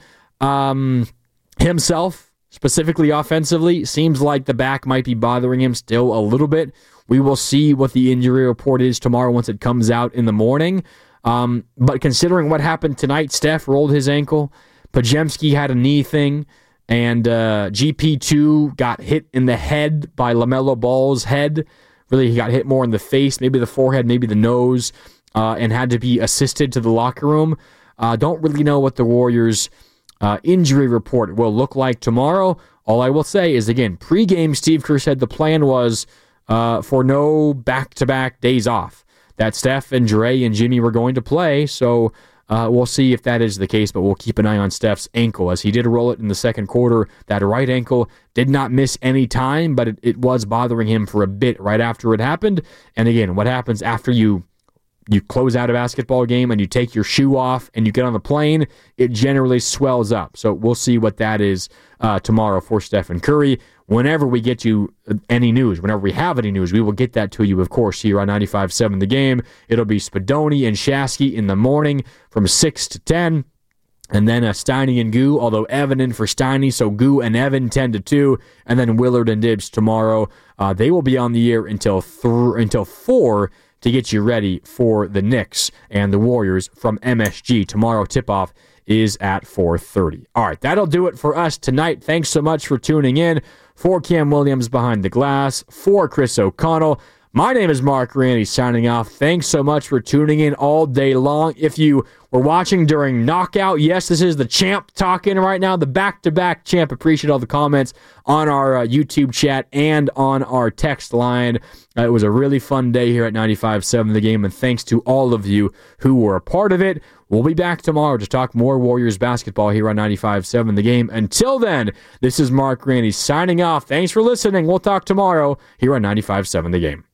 um, himself, specifically offensively. Seems like the back might be bothering him still a little bit. We will see what the injury report is tomorrow once it comes out in the morning. Um, but considering what happened tonight, Steph rolled his ankle, Podziemski had a knee thing, and uh, G P two got hit in the head by LaMelo Ball's head. Really, he got hit more in the face, maybe the forehead, maybe the nose, uh, and had to be assisted to the locker room. Uh, don't really know what the Warriors' uh, injury report will look like tomorrow. All I will say is, again, pregame, Steve Kerr said the plan was Uh, for no back-to-back days off. That Steph and Dre and Jimmy were going to play, so uh, we'll see if that is the case, but we'll keep an eye on Steph's ankle, as he did roll it in the second quarter. That right ankle did not miss any time, but it, it was bothering him for a bit right after it happened. And again, what happens after you you close out a basketball game and you take your shoe off and you get on the plane, it generally swells up. So we'll see what that is uh, tomorrow for Stephen Curry. Whenever we get you any news, whenever we have any news, we will get that to you, of course, here on ninety-five seven The Game. It'll be Spadoni and Shasky in the morning from six to ten. And then uh, Steiny and Goo, although Evan in for Steiny, so Goo and Evan ten to two. And then Willard and Dibs tomorrow. Uh, they will be on the air until th- until four to get you ready for the Knicks and the Warriors from M S G. Tomorrow tip-off is at four thirty. All right, that'll do it for us tonight. Thanks so much for tuning in. For Cam Williams behind the glass, for Chris O'Connell, my name is Mark Randy signing off. Thanks so much for tuning in all day long. If you were watching during Knockout, yes, this is the champ talking right now, the back-to-back champ. Appreciate all the comments on our uh, YouTube chat and on our text line. Uh, it was a really fun day here at ninety-five seven The Game, and thanks to all of you who were a part of it. We'll be back tomorrow to talk more Warriors basketball here on ninety-five seven The Game. Until then, this is Mark Randy signing off. Thanks for listening. We'll talk tomorrow here on ninety-five seven The Game.